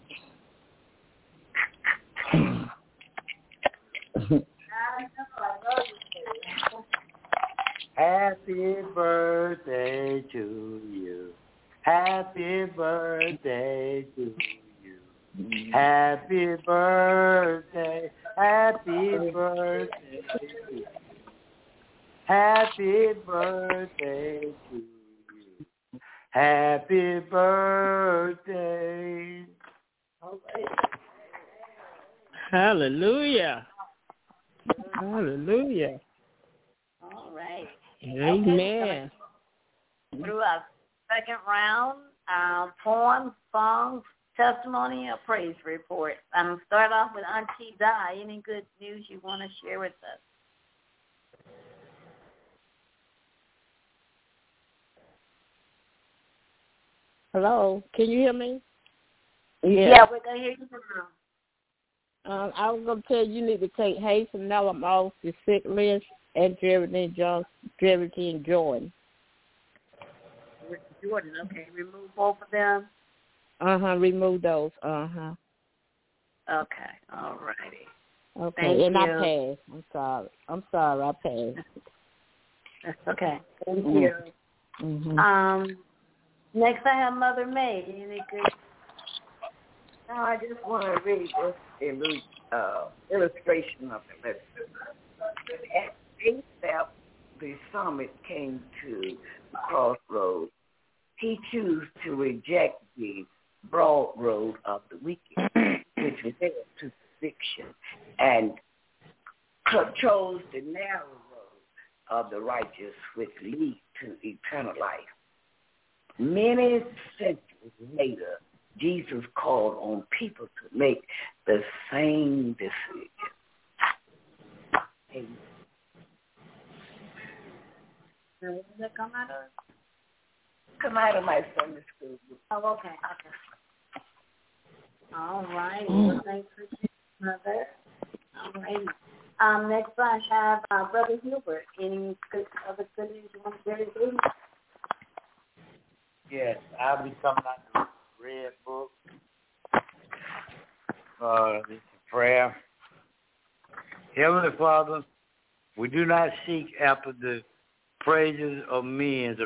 S10: Happy birthday to you. Happy birthday to you. Happy birthday. Happy birthday to you. Happy birthday to you. Happy birthday.
S8: Hallelujah. Hallelujah.
S3: All right.
S8: Amen.
S3: Through our second round, poems, songs, testimony, or praise report. I'm going to start off with Auntie Di. Any good news you want to share with us?
S2: Hello, can you hear me?
S3: Yeah, we're going to hear you now.
S2: I was going to tell you need to take Hazen Nellam off the sick list and Jeremy Jordan.
S3: Jordan, okay. Remove both of them?
S2: Remove those. Okay,
S3: all righty.
S2: Okay,
S3: Thank
S2: and
S3: you.
S2: I passed. I'm sorry, I passed.
S3: That's okay. Thank you.
S2: Mm-hmm.
S3: Next I have Mother May. Any good?
S6: No, I just want to read this illustration of the message. At ASAP, the psalmist came to the crossroads. He chose to reject the broad road of the wicked, which led to conviction, and chose the narrow road of the righteous, which leads to eternal life. Many centuries later, Jesus called on people to make the same decision. Amen.
S3: Where did that come out of?
S6: Come out of my Sunday school.
S3: Oh, okay. All right. Well, thanks for sharing, Mother. All right. Next I have Brother Hubert. Any other good news you want to share with me?
S10: Yes, I'll be coming out the red book. This is prayer. Heavenly Father, we do not seek after the praises of men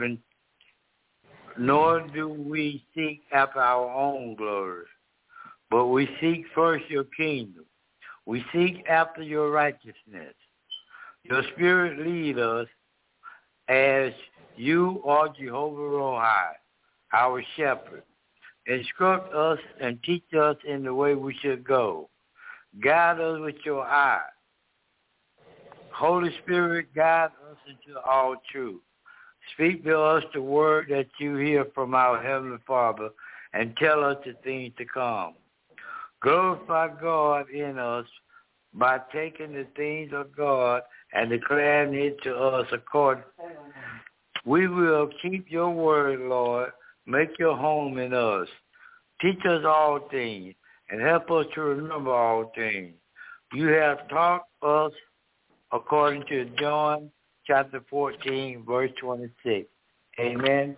S10: nor do we seek after our own glory, but we seek first your kingdom. We seek after your righteousness. Your Spirit lead us as you are Jehovah Rohi, our shepherd. Instruct us and teach us in the way we should go. Guide us with your eye. Holy Spirit, guide us into all truth. Speak to us the word that you hear from our Heavenly Father and tell us the things to come. Glorify God in us by taking the things of God and declaring it to us according We will keep your word, Lord. Make your home in us. Teach us all things and help us to remember all things. You have taught us according to John chapter 14, verse 26. Amen.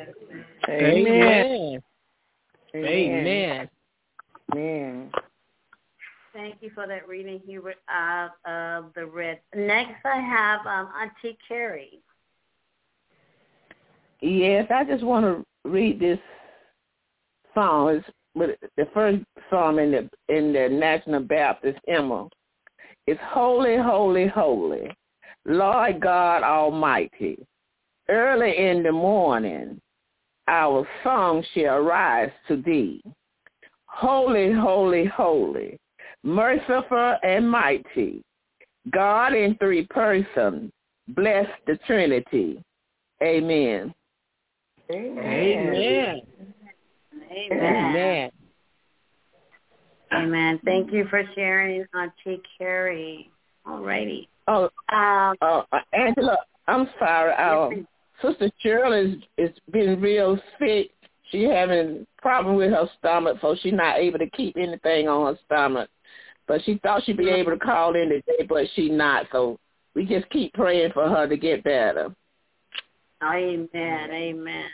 S8: Amen. Amen.
S4: Amen.
S3: Thank you for that reading, Hubert, of the red. Next, I have Auntie Carrie.
S2: Yes, I just want to read this song. It's the first psalm in the National Baptist hymn. It's holy, holy, holy, Lord God Almighty. Early in the morning, our song shall rise to thee. Holy, holy, holy, merciful and mighty, God in three persons, bless the Trinity. Amen.
S8: Amen.
S3: Amen. Amen. Thank you for sharing, Auntie Carrie. All righty.
S2: Angela, I'm sorry. Sister Shirley is been real sick. She having problem with her stomach, so she's not able to keep anything on her stomach. But she thought she'd be able to call in today, but she's not. So we just keep praying for her to get better.
S3: Amen. Amen.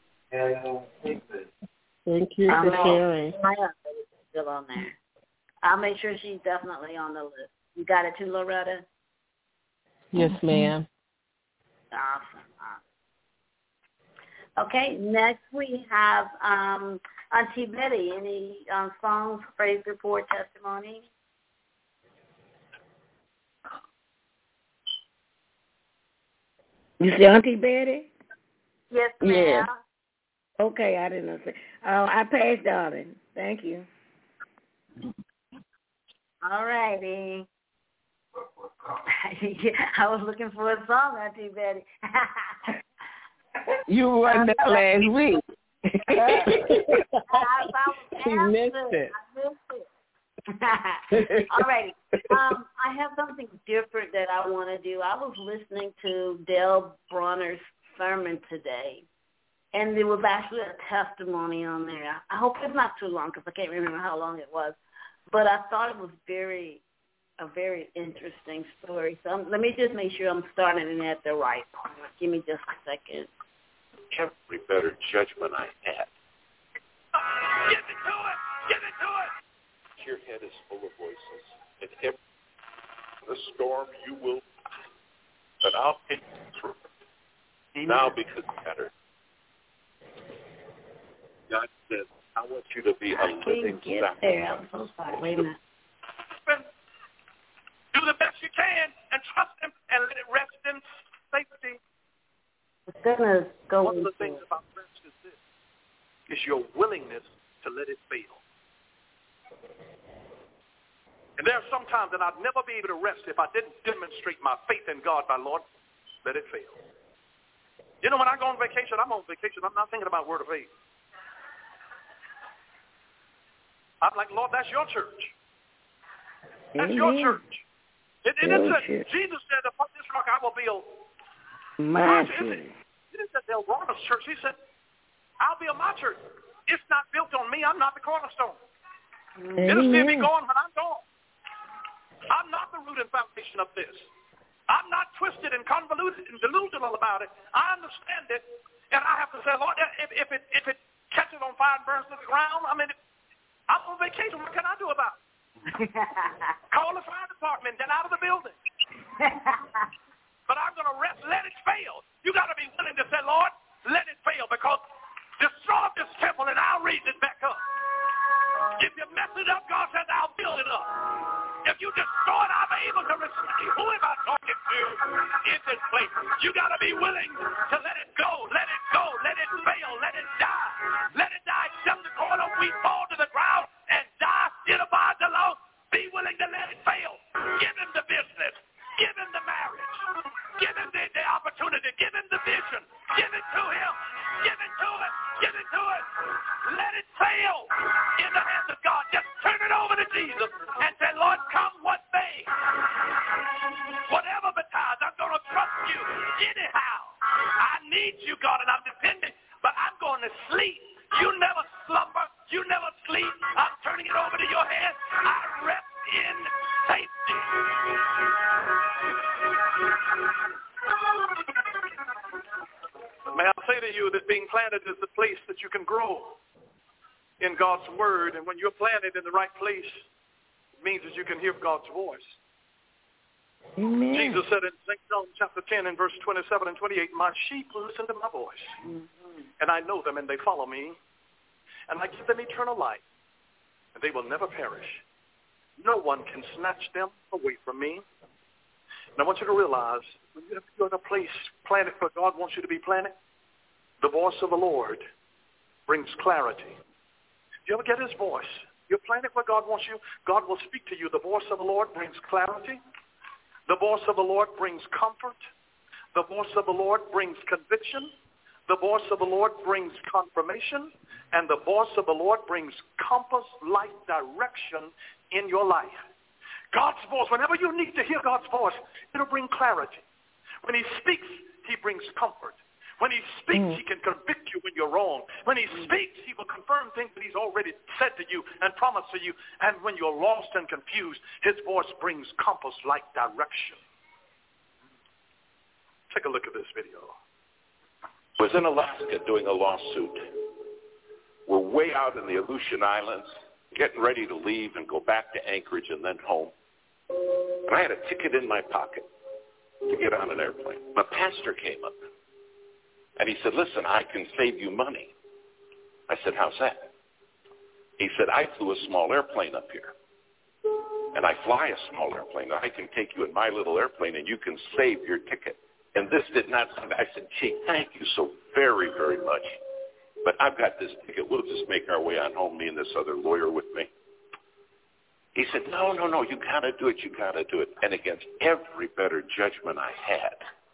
S8: Thank you for sharing.
S3: My husband is still on there. I'll make sure she's definitely on the list. You got it too, Loretta?
S8: Yes, ma'am.
S3: Awesome. Okay, next we have Auntie Betty. Any songs, praise report, testimony?
S4: You say Auntie Betty?
S3: Yes, ma'am.
S2: Yeah.
S4: Okay, I didn't know. I passed, darling. Thank you.
S3: All righty. I was looking for a song, Auntie Betty.
S2: You weren't there last week.
S8: She missed it.
S3: All righty. I have something different that I want to do. I was listening to Dale Bronner's sermon today, and there was actually a testimony on there. I hope it's not too long because I can't remember how long it was, but I thought it was a very interesting story. So let me just make sure I'm starting it at the right point. Give me just a second.
S11: Every better judgment I had.
S12: Give it to it! Give it to it!
S11: Your head is full of voices. And every the storm you will find. But I'll take you through it. Now because it matters. God says, I want you to be a living sacrifice.
S3: I'm so sorry. Wait a minute.
S12: Do the best you can and trust him and let it rest in safety.
S3: It's gonna go.
S11: One of the things about rest is this: is your willingness to let it fail.
S12: And there are some times that I'd never be able to rest if I didn't demonstrate my faith in God, my Lord. Let it fail. You know, when I go on vacation, I'm on vacation. I'm not thinking about word of faith. I'm like, Lord, that's your church. That's your church. Jesus said, upon this rock I will build my church. He didn't say Dale Bronner's church. He said, I'll build my church. It's not built on me. I'm not the cornerstone. It'll still be going when I'm gone. I'm not the root and foundation of this. I'm not twisted and convoluted and delusional about it. I understand it, and I have to say, Lord, if it catches on fire and burns to the ground, I mean, I'm on vacation. What can I do about it? Call the fire department, get out of the building. But I'm going to rest, let it fail. You got to be willing to say, Lord, let it fail, because destroy this temple and I'll raise it back up. If you mess it up, God says, I'll build it up. If you destroy it, I'm able to restore it. Who am I talking to in this place? You got to be willing to let it go, let it go, let it fail, let it die. Let it die, except the corn of wheat fall to the ground and die. It abides alone. Be willing to let it fail. Give him the business. Give him the marriage. Give him the opportunity. Give him the vision. Give it to him. Give it to it. Give it to it. Let it fail in the hands of God. Just turn it over to Jesus and say, Lord, come what may. Whatever betides, I'm going to trust you anyhow. I May I say to you that being planted is the place that you can grow in God's word. And when you're planted in the right place, it means that you can hear God's voice.
S4: Amen.
S12: Jesus said in St. John chapter 10 and verse 27 and 28, my sheep listen to my voice, and I know them and they follow me, and I give them eternal life, and they will never perish. No one can snatch them away from me. And I want you to realize, when you're in a place planted where God wants you to be planted, the voice of the Lord brings clarity. Do you ever get his voice? You're planted where God wants you. God will speak to you. The voice of the Lord brings clarity. The voice of the Lord brings comfort. The voice of the Lord brings conviction. The voice of the Lord brings confirmation. And the voice of the Lord brings compass-like direction in your life. God's voice, whenever you need to hear God's voice, it'll bring clarity. When he speaks, he brings comfort. When he speaks, he can convict you when you're wrong. When he speaks, he will confirm things that he's already said to you and promised to you. And when you're lost and confused, his voice brings compass-like direction. Take a look at this video.
S11: Was in Alaska doing a lawsuit. We're way out in the Aleutian Islands, getting ready to leave and go back to Anchorage and then home. And I had a ticket in my pocket to get on an airplane. My pastor came up. And he said, listen, I can save you money. I said, how's that? He said, I flew a small airplane up here. And I fly a small airplane. I can take you in my little airplane and you can save your ticket. And this did not sound, I said, gee, thank you so very, very much. But I've got this ticket. We'll just make our way on home, me and this other lawyer with me. He said, no, you got to do it. You got to do it. And against every better judgment I had,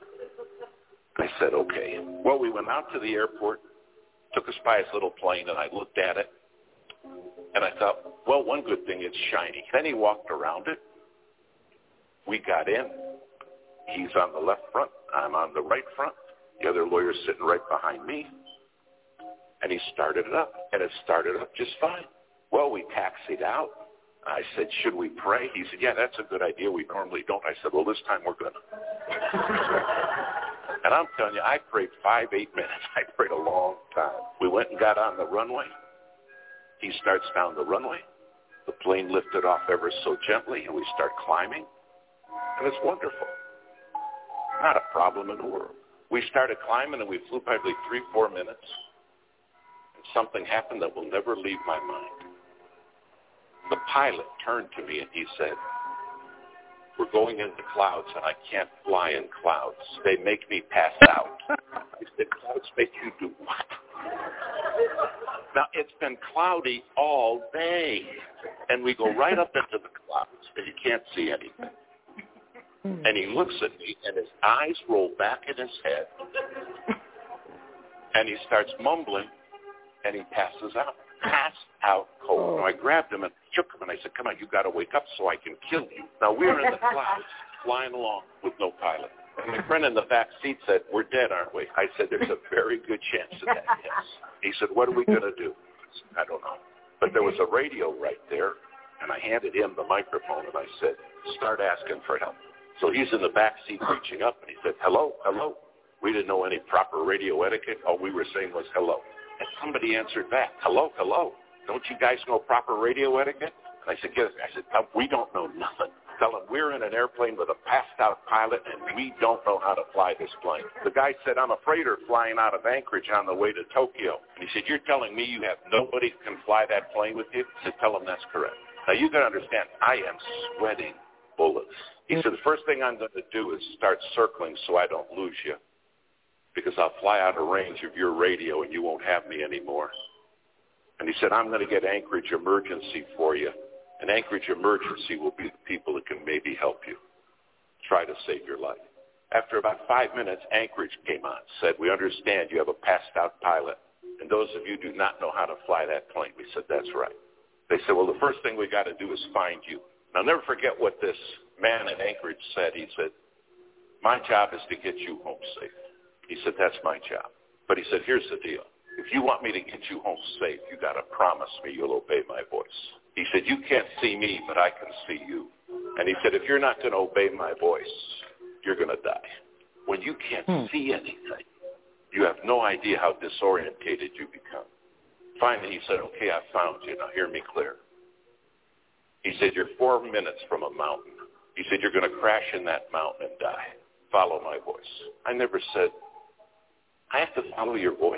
S11: I said, okay. Well, we went out to the airport, took us by his little plane, and I looked at it. And I thought, well, one good thing, it's shiny. Then he walked around it. We got in. He's on the left front. I'm on the right front. The other lawyer's sitting right behind me. And he started it up. And it started up just fine. Well, we taxied out. I said, should we pray? He said, yeah, that's a good idea. We normally don't. I said, well, this time we're going to. And I'm telling you, I prayed 5-8 minutes. I prayed a long time. We went and got on the runway. He starts down the runway. The plane lifted off ever so gently, and we start climbing. And it's wonderful. Not a problem in the world. We started climbing, and we flew probably 3-4 minutes. And something happened that will never leave my mind. The pilot turned to me, and he said, we're going into clouds, and I can't fly in clouds. They make me pass out. I said, clouds make you do what? Now, it's been cloudy all day, and we go right up into the clouds, and you can't see anything. And he looks at me, and his eyes roll back in his head, and he starts mumbling, and he passes out. Passed out cold. Now, I grabbed him and shook him, and I said, come on, you got to wake up so I can kill you. Now, we're in the clouds, flying along with no pilot. And my friend in the back seat said, we're dead, aren't we? I said, there's a very good chance of that, yes. He said, what are we going to do? I said, I don't know. But there was a radio right there, and I handed him the microphone, and I said, start asking for help. So he's in the back seat reaching up, and he said, hello, hello. We didn't know any proper radio etiquette. All we were saying was hello. And somebody answered back, hello, hello. Don't you guys know proper radio etiquette? And I said, yes. I said, no, we don't know nothing. Tell them we're in an airplane with a passed-out pilot, and we don't know how to fly this plane. The guy said, I'm afraid of flying out of Anchorage on the way to Tokyo. And he said, you're telling me you have nobody who can fly that plane with you? I said, tell them that's correct. Now, you got to understand, I am sweating bullets. He said, the first thing I'm going to do is start circling so I don't lose you, because I'll fly out of range of your radio and you won't have me anymore. And he said, I'm going to get Anchorage Emergency for you. And Anchorage Emergency will be the people that can maybe help you try to save your life. After about 5 minutes, Anchorage came on, said, we understand you have a passed-out pilot, and those of you do not know how to fly that plane. We said, that's right. They said, well, the first thing we got to do is find you. And I'll never forget what this man in Anchorage said. He said, my job is to get you home safe. He said, that's my job. But he said, here's the deal. If you want me to get you home safe, you got to promise me you'll obey my voice. He said, you can't see me, but I can see you. And he said, if you're not going to obey my voice, you're going to die. When you can't see anything, you have no idea how disorientated you become. Finally, he said, okay, I found you. Now hear me clear. He said, you're 4 minutes from a mountain. He said, you're going to crash in that mountain and die. Follow my voice. I never said, I have to follow your voice.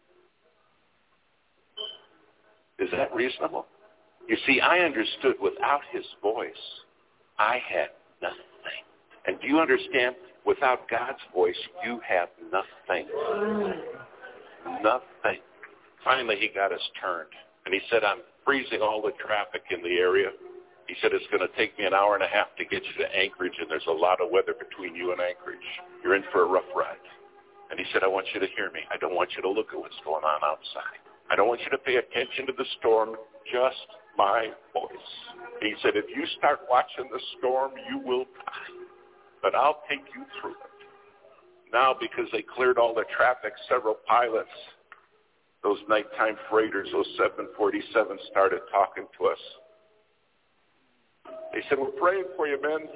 S11: Is that reasonable? You see, I understood without his voice, I had nothing. And do you understand? Without God's voice, you have nothing. Nothing. Finally, he got us turned. And he said, I'm freezing all the traffic in the area. He said, it's going to take me an hour and a half to get you to Anchorage, and there's a lot of weather between you and Anchorage. You're in for a rough ride. And he said, I want you to hear me. I don't want you to look at what's going on outside. I don't want you to pay attention to the storm, just my voice. He said, if you start watching the storm, you will die. But I'll take you through it. Now, because they cleared all the traffic, several pilots, those nighttime freighters, those 747s, started talking to us. They said, we're praying for you, men.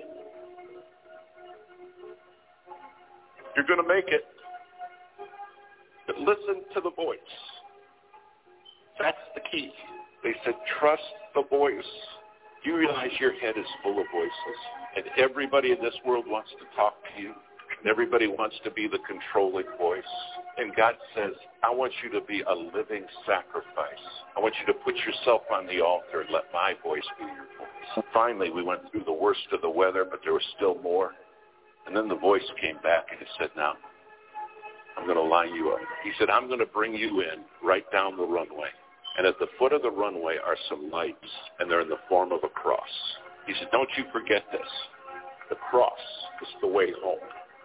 S11: You're going to make it. But listen to the voice. That's the key. They said, trust the voice. You realize your head is full of voices, and everybody in this world wants to talk to you, and everybody wants to be the controlling voice. And God says, I want you to be a living sacrifice. I want you to put yourself on the altar and let my voice be your voice. Finally, we went through the worst of the weather, but there was still more. And then the voice came back and he said, now, I'm going to line you up. He said, I'm going to bring you in right down the runway. And at the foot of the runway are some lights, and they're in the form of a cross. He said, don't you forget this. The cross is the way home.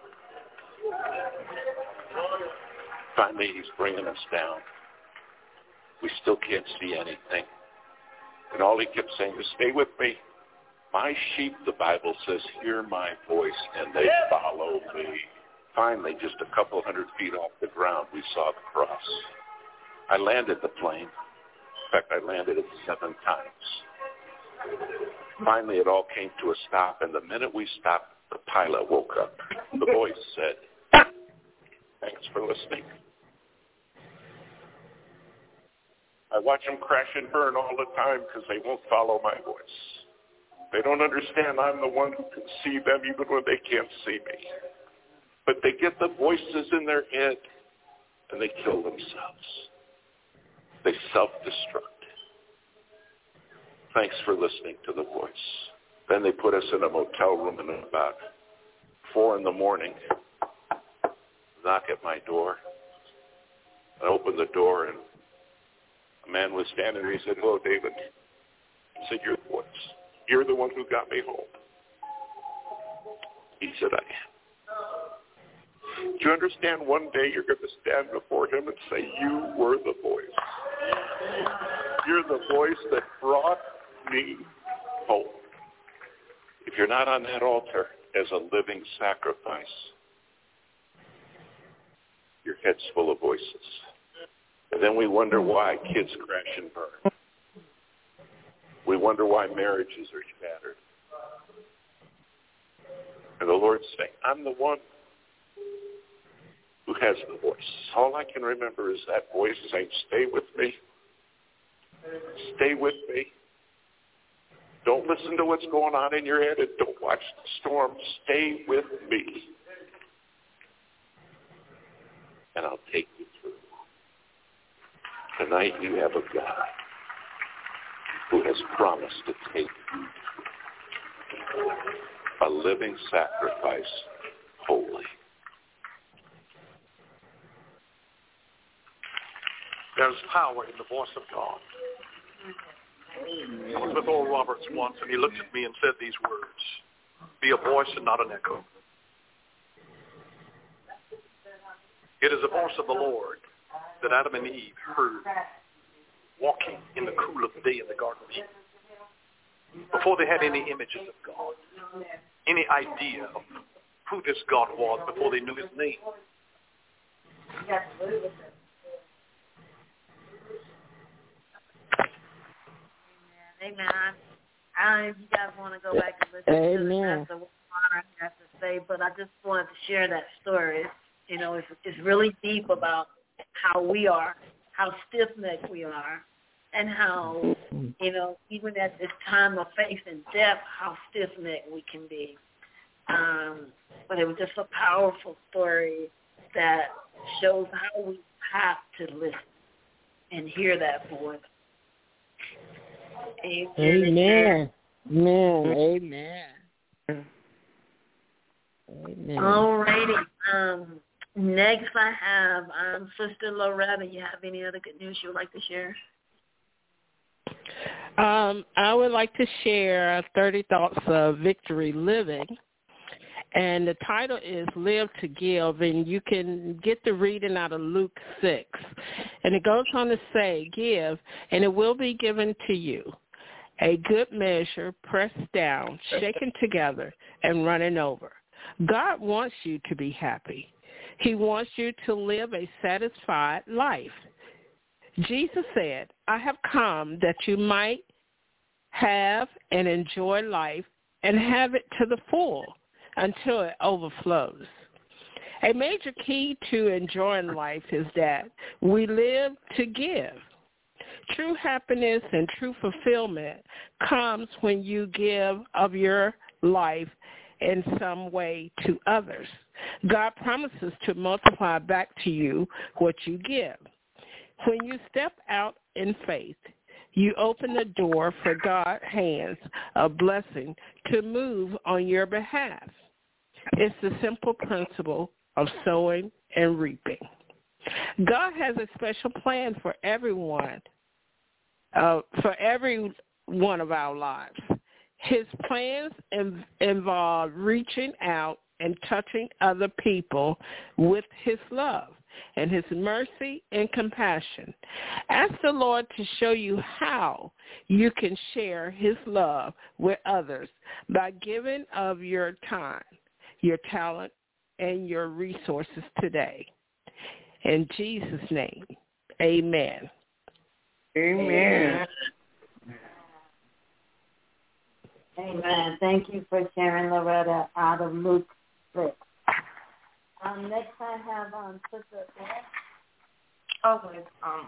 S11: Finally, he's bringing us down. We still can't see anything. And all he kept saying is, stay with me. My sheep, the Bible says, hear my voice, and they follow me. Finally, just a couple 100 feet off the ground, we saw the cross. I landed the plane. In fact, I landed it 7 times. Finally, it all came to a stop, and the minute we stopped, the pilot woke up. The voice said, thanks for listening. I watch them crash and burn all the time because they won't follow my voice. They don't understand I'm the one who can see them even when they can't see me. But they get the voices in their head, and they kill themselves. They self-destruct. Thanks for listening to the voice. Then they put us in a motel room, and at about 4 a.m, knock at my door. I opened the door, and a man was standing there. He said, hello, David. I said, you're the voice. You're the one who got me home. He said, I am. Do you understand one day you're going to stand before him and say, you were the voice. You're the voice that brought me home. If you're not on that altar as a living sacrifice, your head's full of voices. And then we wonder why kids crash and burn. We wonder why marriages are shattered. And the Lord's saying, I'm the one who has the voice. All I can remember is that voice saying, stay with me. Stay with me. Don't listen to what's going on in your head and don't watch the storm. Stay with me. And I'll take you through. Tonight you have a God who has promised to take you through. A living sacrifice, holy.
S12: There's power in the voice of God. I was with Oral Roberts once, and he looked at me and said these words, be a voice and not an echo. It is the voice of the Lord that Adam and Eve heard walking in the cool of the day in the Garden of Eden. Before they had any images of God, any idea of who this God was, before they knew his name.
S3: Amen.
S9: If you guys want to go back and listen to the rest of what I have to say, but I just wanted to share that story. It's really deep about how we are, how stiff-necked we are, and how, even at this time of faith and death, how stiff-necked we can be. But it was just a powerful story that shows how we have to listen and hear that voice.
S8: Amen. Amen.
S9: All righty. Next I have Sister Loretta. You have any other good news you would like to share?
S8: I would like to share 30 Thoughts of Victory Living. And the title is Live to Give, and you can get the reading out of Luke 6. And it goes on to say, give, and it will be given to you. A good measure, pressed down, shaken together, and running over. God wants you to be happy. He wants you to live a satisfied life. Jesus said, I have come that you might have and enjoy life and have it to the full until it overflows. A major key to enjoying life is that we live to give. True happiness and true fulfillment comes when you give of your life in some way to others. God promises to multiply back to you what you give. When you step out in faith, you open the door for God's hands of blessing to move on your behalf. It's the simple principle of sowing and reaping. God has a special plan for every one of our lives. His plans involve reaching out and touching other people with his love and his mercy and compassion. Ask the Lord to show you how you can share his love with others by giving of your time, your talent, and your resources today. In Jesus' name, amen.
S2: Amen.
S3: Amen. Thank you for sharing, Loretta, out of Luke 6. Next I have Sister Beth.
S9: Okay.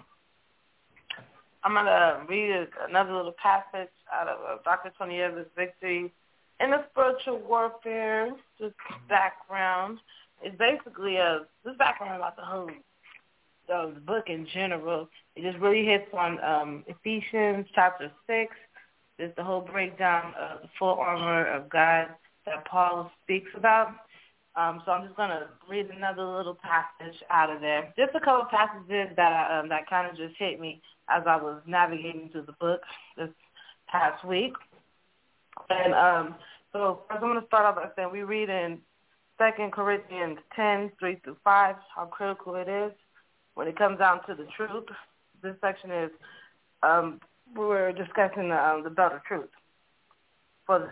S9: I'm going to read another little passage out of Dr. Tony Evans' Victory in the Spiritual Warfare. Just background. It's basically this background about the book in general. It just really hits on Ephesians chapter 6. There's the whole breakdown of the full armor of God that Paul speaks about. So I'm just going to read another little passage out of there. Just a couple passages that kind of just hit me as I was navigating through the book this past week. And so first I'm going to start off by saying we read in 2 Corinthians 10, 3 through 5, how critical it is when it comes down to the truth. This section is we're discussing the belt of truth. For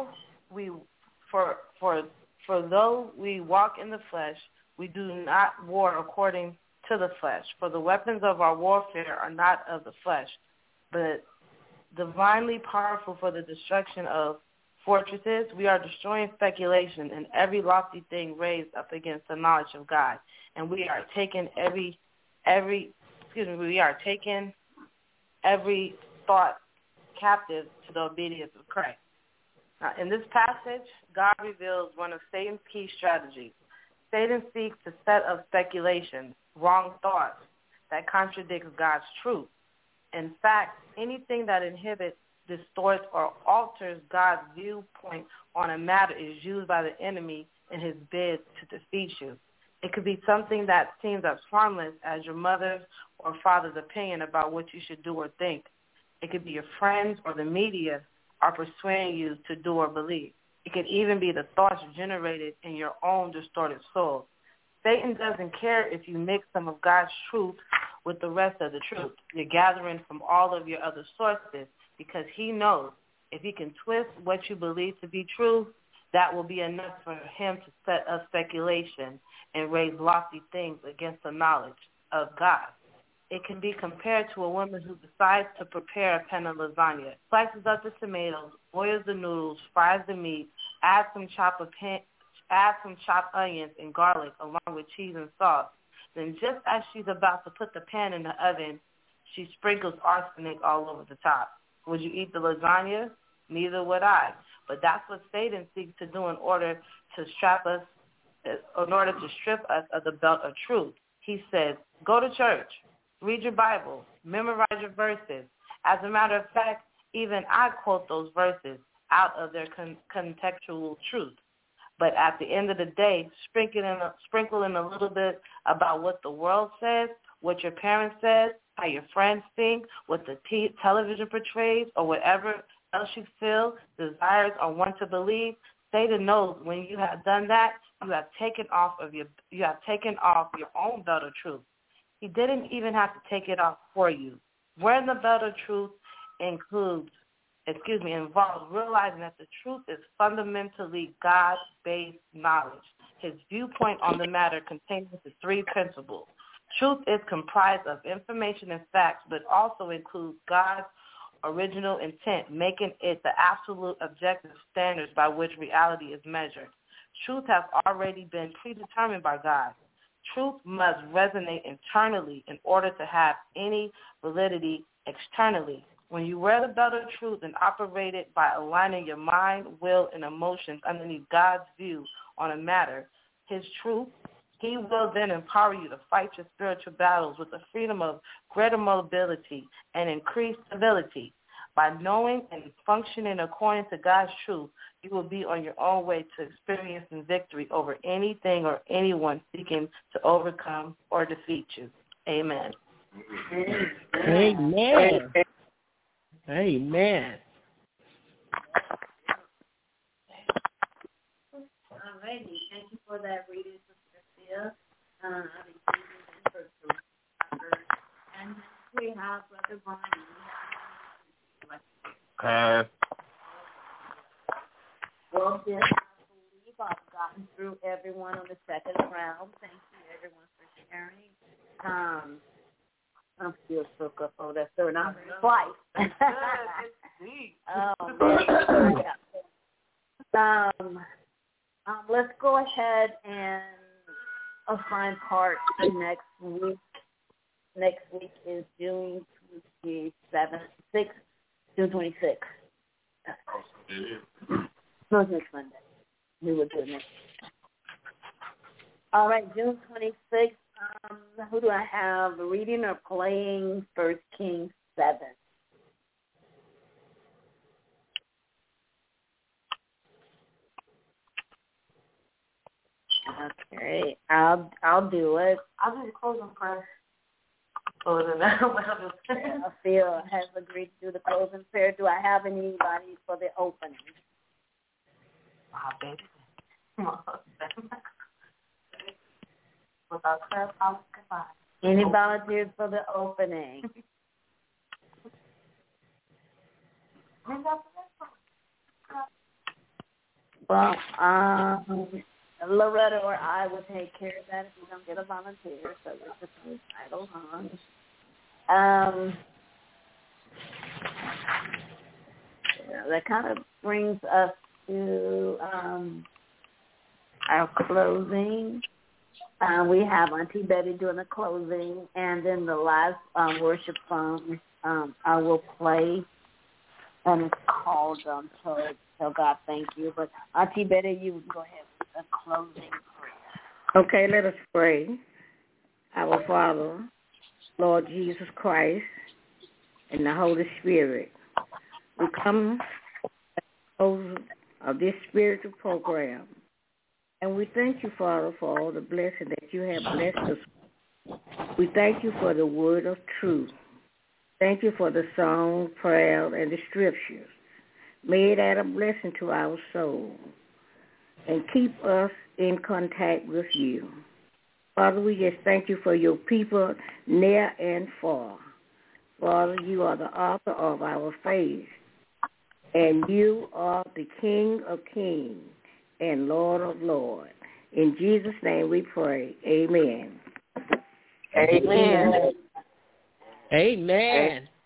S9: though we walk in the flesh, we do not war according to the flesh. For the weapons of our warfare are not of the flesh, but divinely powerful for the destruction of fortresses. We are destroying speculation and every lofty thing raised up against the knowledge of God, and we are taking every thought captive to the obedience of Christ. Now, in this passage, God reveals one of Satan's key strategies. Satan seeks to set up speculation, wrong thoughts that contradicts God's truth. In fact, anything that inhibits, distorts, or alters God's viewpoint on a matter is used by the enemy in his bid to defeat you. It could be something that seems as harmless as your mother's or father's opinion about what you should do or think. It could be your friends or the media are persuading you to do or believe. It could even be the thoughts generated in your own distorted soul. Satan doesn't care if you mix some of God's truth with the rest of the truth. You're gathering from all of your other sources because he knows if he can twist what you believe to be true, that will be enough for him to set up speculation and raise lofty things against the knowledge of God. it can be compared to a woman who decides to prepare a pan of lasagna, slices up the tomatoes, boils the noodles, fries the meat, adds some chopped onions and garlic along with cheese and sauce. Then just as she's about to put the pan in the oven, she sprinkles arsenic all over the top. Would you eat the lasagna? Neither would I. But that's what Satan seeks to do in order to strip us of the belt of truth. He says, go to church, read your Bible, memorize your verses. As a matter of fact, even I quote those verses out of their contextual truth. But at the end of the day, sprinkle in a little bit about what the world says, what your parents said, how your friends think, what the television portrays, or whatever else you feel, desires, or want to believe. Satan knows when you have done that, you have taken off your own belt of truth. He didn't even have to take it off for you. Wearing the belt of truth involves realizing that the truth is fundamentally God-based knowledge. His viewpoint on the matter contains the three principles. Truth is comprised of information and facts, but also includes God's original intent, making it the absolute objective standards by which reality is measured. Truth has already been predetermined by God. Truth must resonate internally in order to have any validity externally. When you wear the belt of truth and operate it by aligning your mind, will, and emotions underneath God's view on a matter, his truth, he will then empower you to fight your spiritual battles with the freedom of greater mobility and increased stability. By knowing and functioning according to God's truth, you will be on your own way to experiencing victory over anything or anyone seeking to overcome or defeat you. Amen.
S8: Amen. Amen.
S3: All righty. Thank you for that reading, Sister Sia. And we have Brother Brian.
S7: Pass.
S3: Well, then, I believe I've gotten through everyone on the second round. Thank you, everyone, for sharing. I'm still shook up on that third. I'm twice. Let's go ahead and assign part for next week. Next week is June 26th. June 26th. That's cool. No, it's next Monday. We will do it next. All right, June 26th. Who do I have reading or playing 1 Kings 7? Okay, I'll do it.
S9: I'll do the closing prayer.
S3: Phil has agreed to do the closing prayer. Do I have anybody for the opening?
S9: Baby. Come on. Without prayer, I'll goodbye.
S3: Any volunteers for the opening? Well, Loretta or I will take care of that if we don't get a volunteer. So it's just a title, that kind of brings us to our closing. We have Auntie Betty doing the closing, and then the last worship song I will play, and it's called Tell God Thank You. But Auntie Betty, you go ahead with the closing prayer.
S4: Okay, let us pray. Our Father, Lord Jesus Christ, and the Holy Spirit, we come at the close of this spiritual program. And we thank you, Father, for all the blessing that you have blessed us. We thank you for the word of truth. Thank you for the song, prayer, and the scriptures. May it add a blessing to our soul and keep us in contact with you. Father, we just thank you for your people near and far. Father, you are the author of our faith, and you are the King of kings and Lord of lords. In Jesus' name we pray. Amen.
S8: Amen. Amen.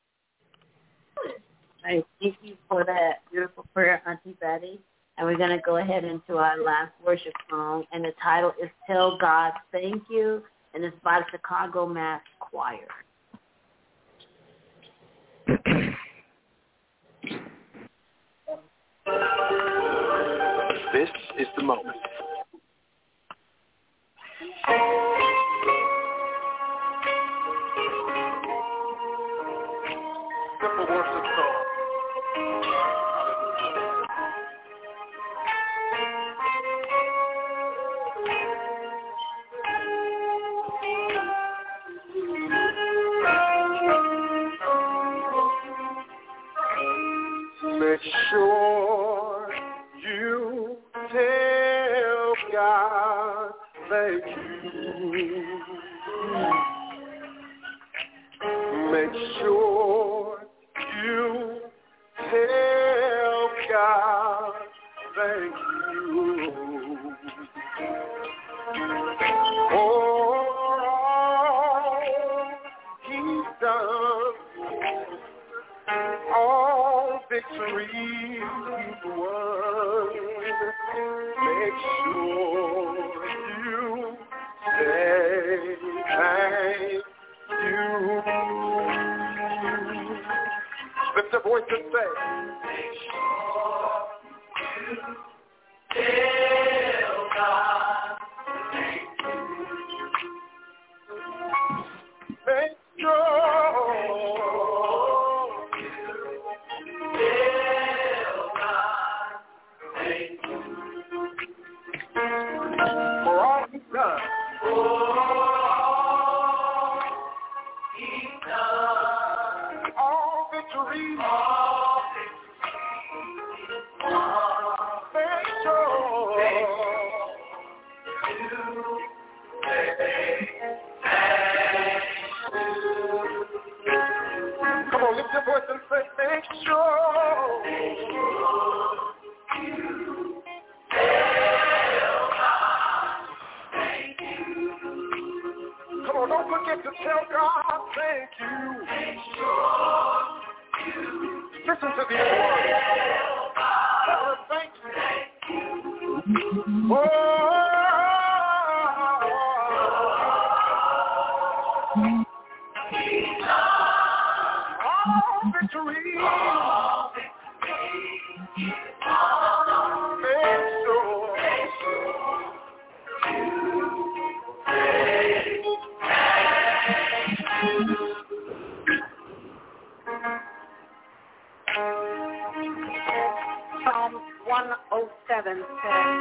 S3: Thank you for that beautiful prayer, Auntie Betty. And we're going to go ahead into our last worship song. And the title is Tell God Thank You. And it's by the Chicago Mass Choir.
S13: This is the moment. Simple worship song. Make sure you tell God thank you. Make sure you tell God thank you. For all He's done, all victory He's won. Make sure you say thank you. Lift your voice and say, make sure you tell God thank you. Make sure for all He's done. All victory. Make sure come on, lift your voice and say, make sure come on, don't forget to tell God thank you. Listen to these words. Tell him thank you. All victory. Make sure.
S1: Psalm 107 says,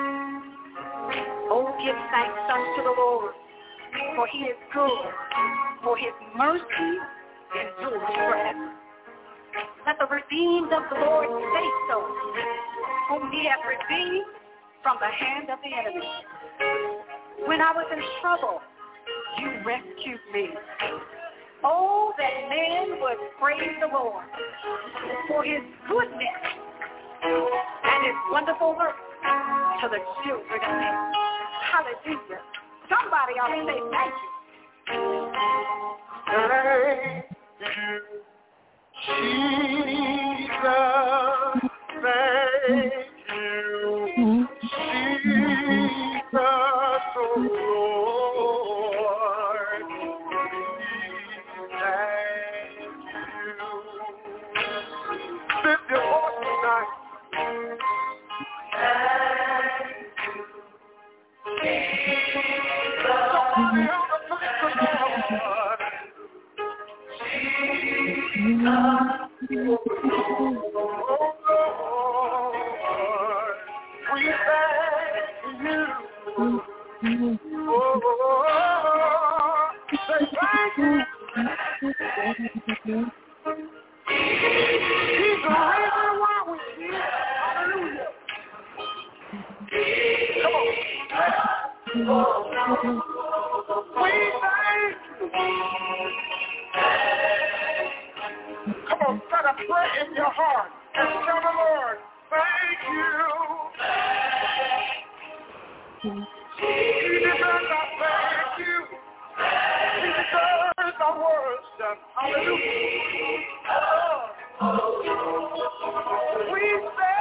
S1: "Oh, give thanks unto the Lord, for he is good, for his mercy endures forever. Let the redeemed of the Lord say so, whom he hath redeemed from the hand of the enemy. When I was in trouble, you rescued me. Oh, that men would praise the Lord for his goodness and his wonderful work to the children of men." Hallelujah. Somebody ought to say thank you.
S13: Thank you, Jesus. Thank you, Jesus, oh Lord. Thank you. Lift your voice tonight. Somebody on the place of God. Oh Lord, we thank you. Oh, say thank you. He's the reason why we're here. Hallelujah. Come on. We thank you. Come on, start a prayer in your heart and tell the Lord, thank you. He deserves our thank you. He deserves our words done. Hallelujah. We say,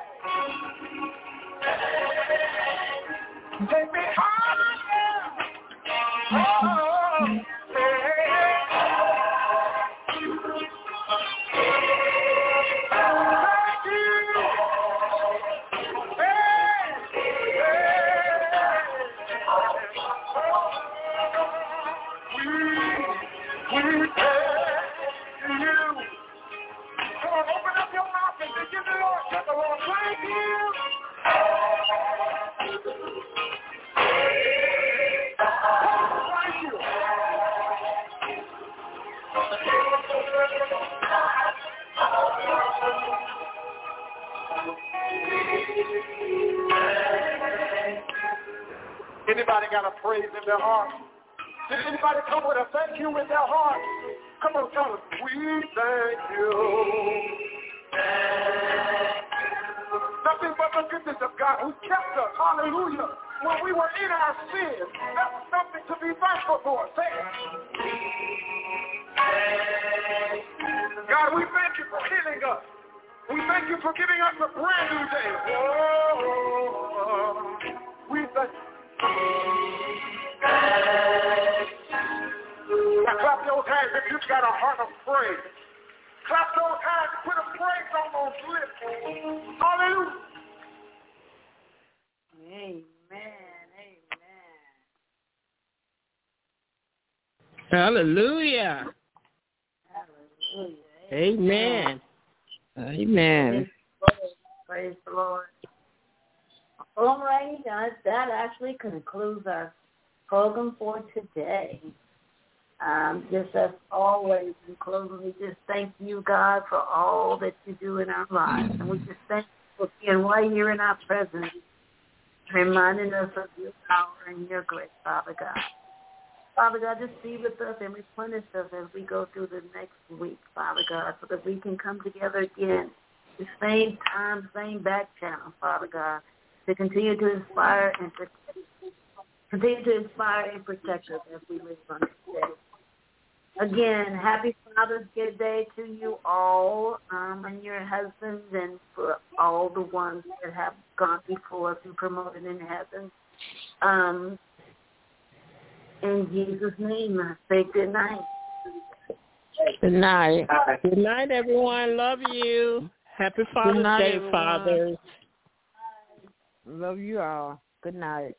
S13: take me higher. Oh, anybody got a praise in their heart? Did anybody come with a thank you in their heart? Come on, tell us. We thank you. Nothing but the goodness of God who kept us. Hallelujah. When we were in our sins, that was something to be thankful for. Say it. God, we thank you for healing us. We thank you for giving us a brand new day. Oh, we thank you. Now clap those hands if you've got a heart of praise. Clap those hands and put a praise on those lips. Hallelujah.
S8: Hallelujah. Amen. Amen.
S3: Praise the Lord. All right, guys, that actually concludes our program for today. Just as always, in closing, we just thank you, God, for all that you do in our lives. And we just thank you for being right here in our presence, reminding us of your power and your grace, Father God. Father God, just be with us and replenish us as we go through the next week, Father God, so that we can come together again, the same time, same back channel, Father God, to continue to inspire and protect us as we live on this day. Again, happy Father's Day to you all and your husbands, and for all the ones that have gone before us and promoted in heaven. In Jesus' name, I say good night.
S8: Good night. Good night, everyone. Love you. Happy Father's Day, everyone. Fathers.
S4: Love you all. Good night.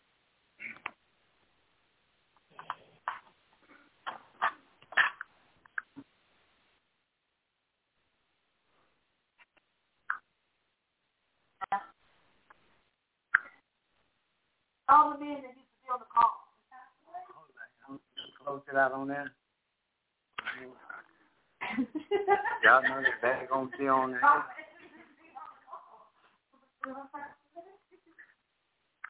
S13: All the men that used to be on the call.
S10: Close it out on there. Y'all know that back on still on there.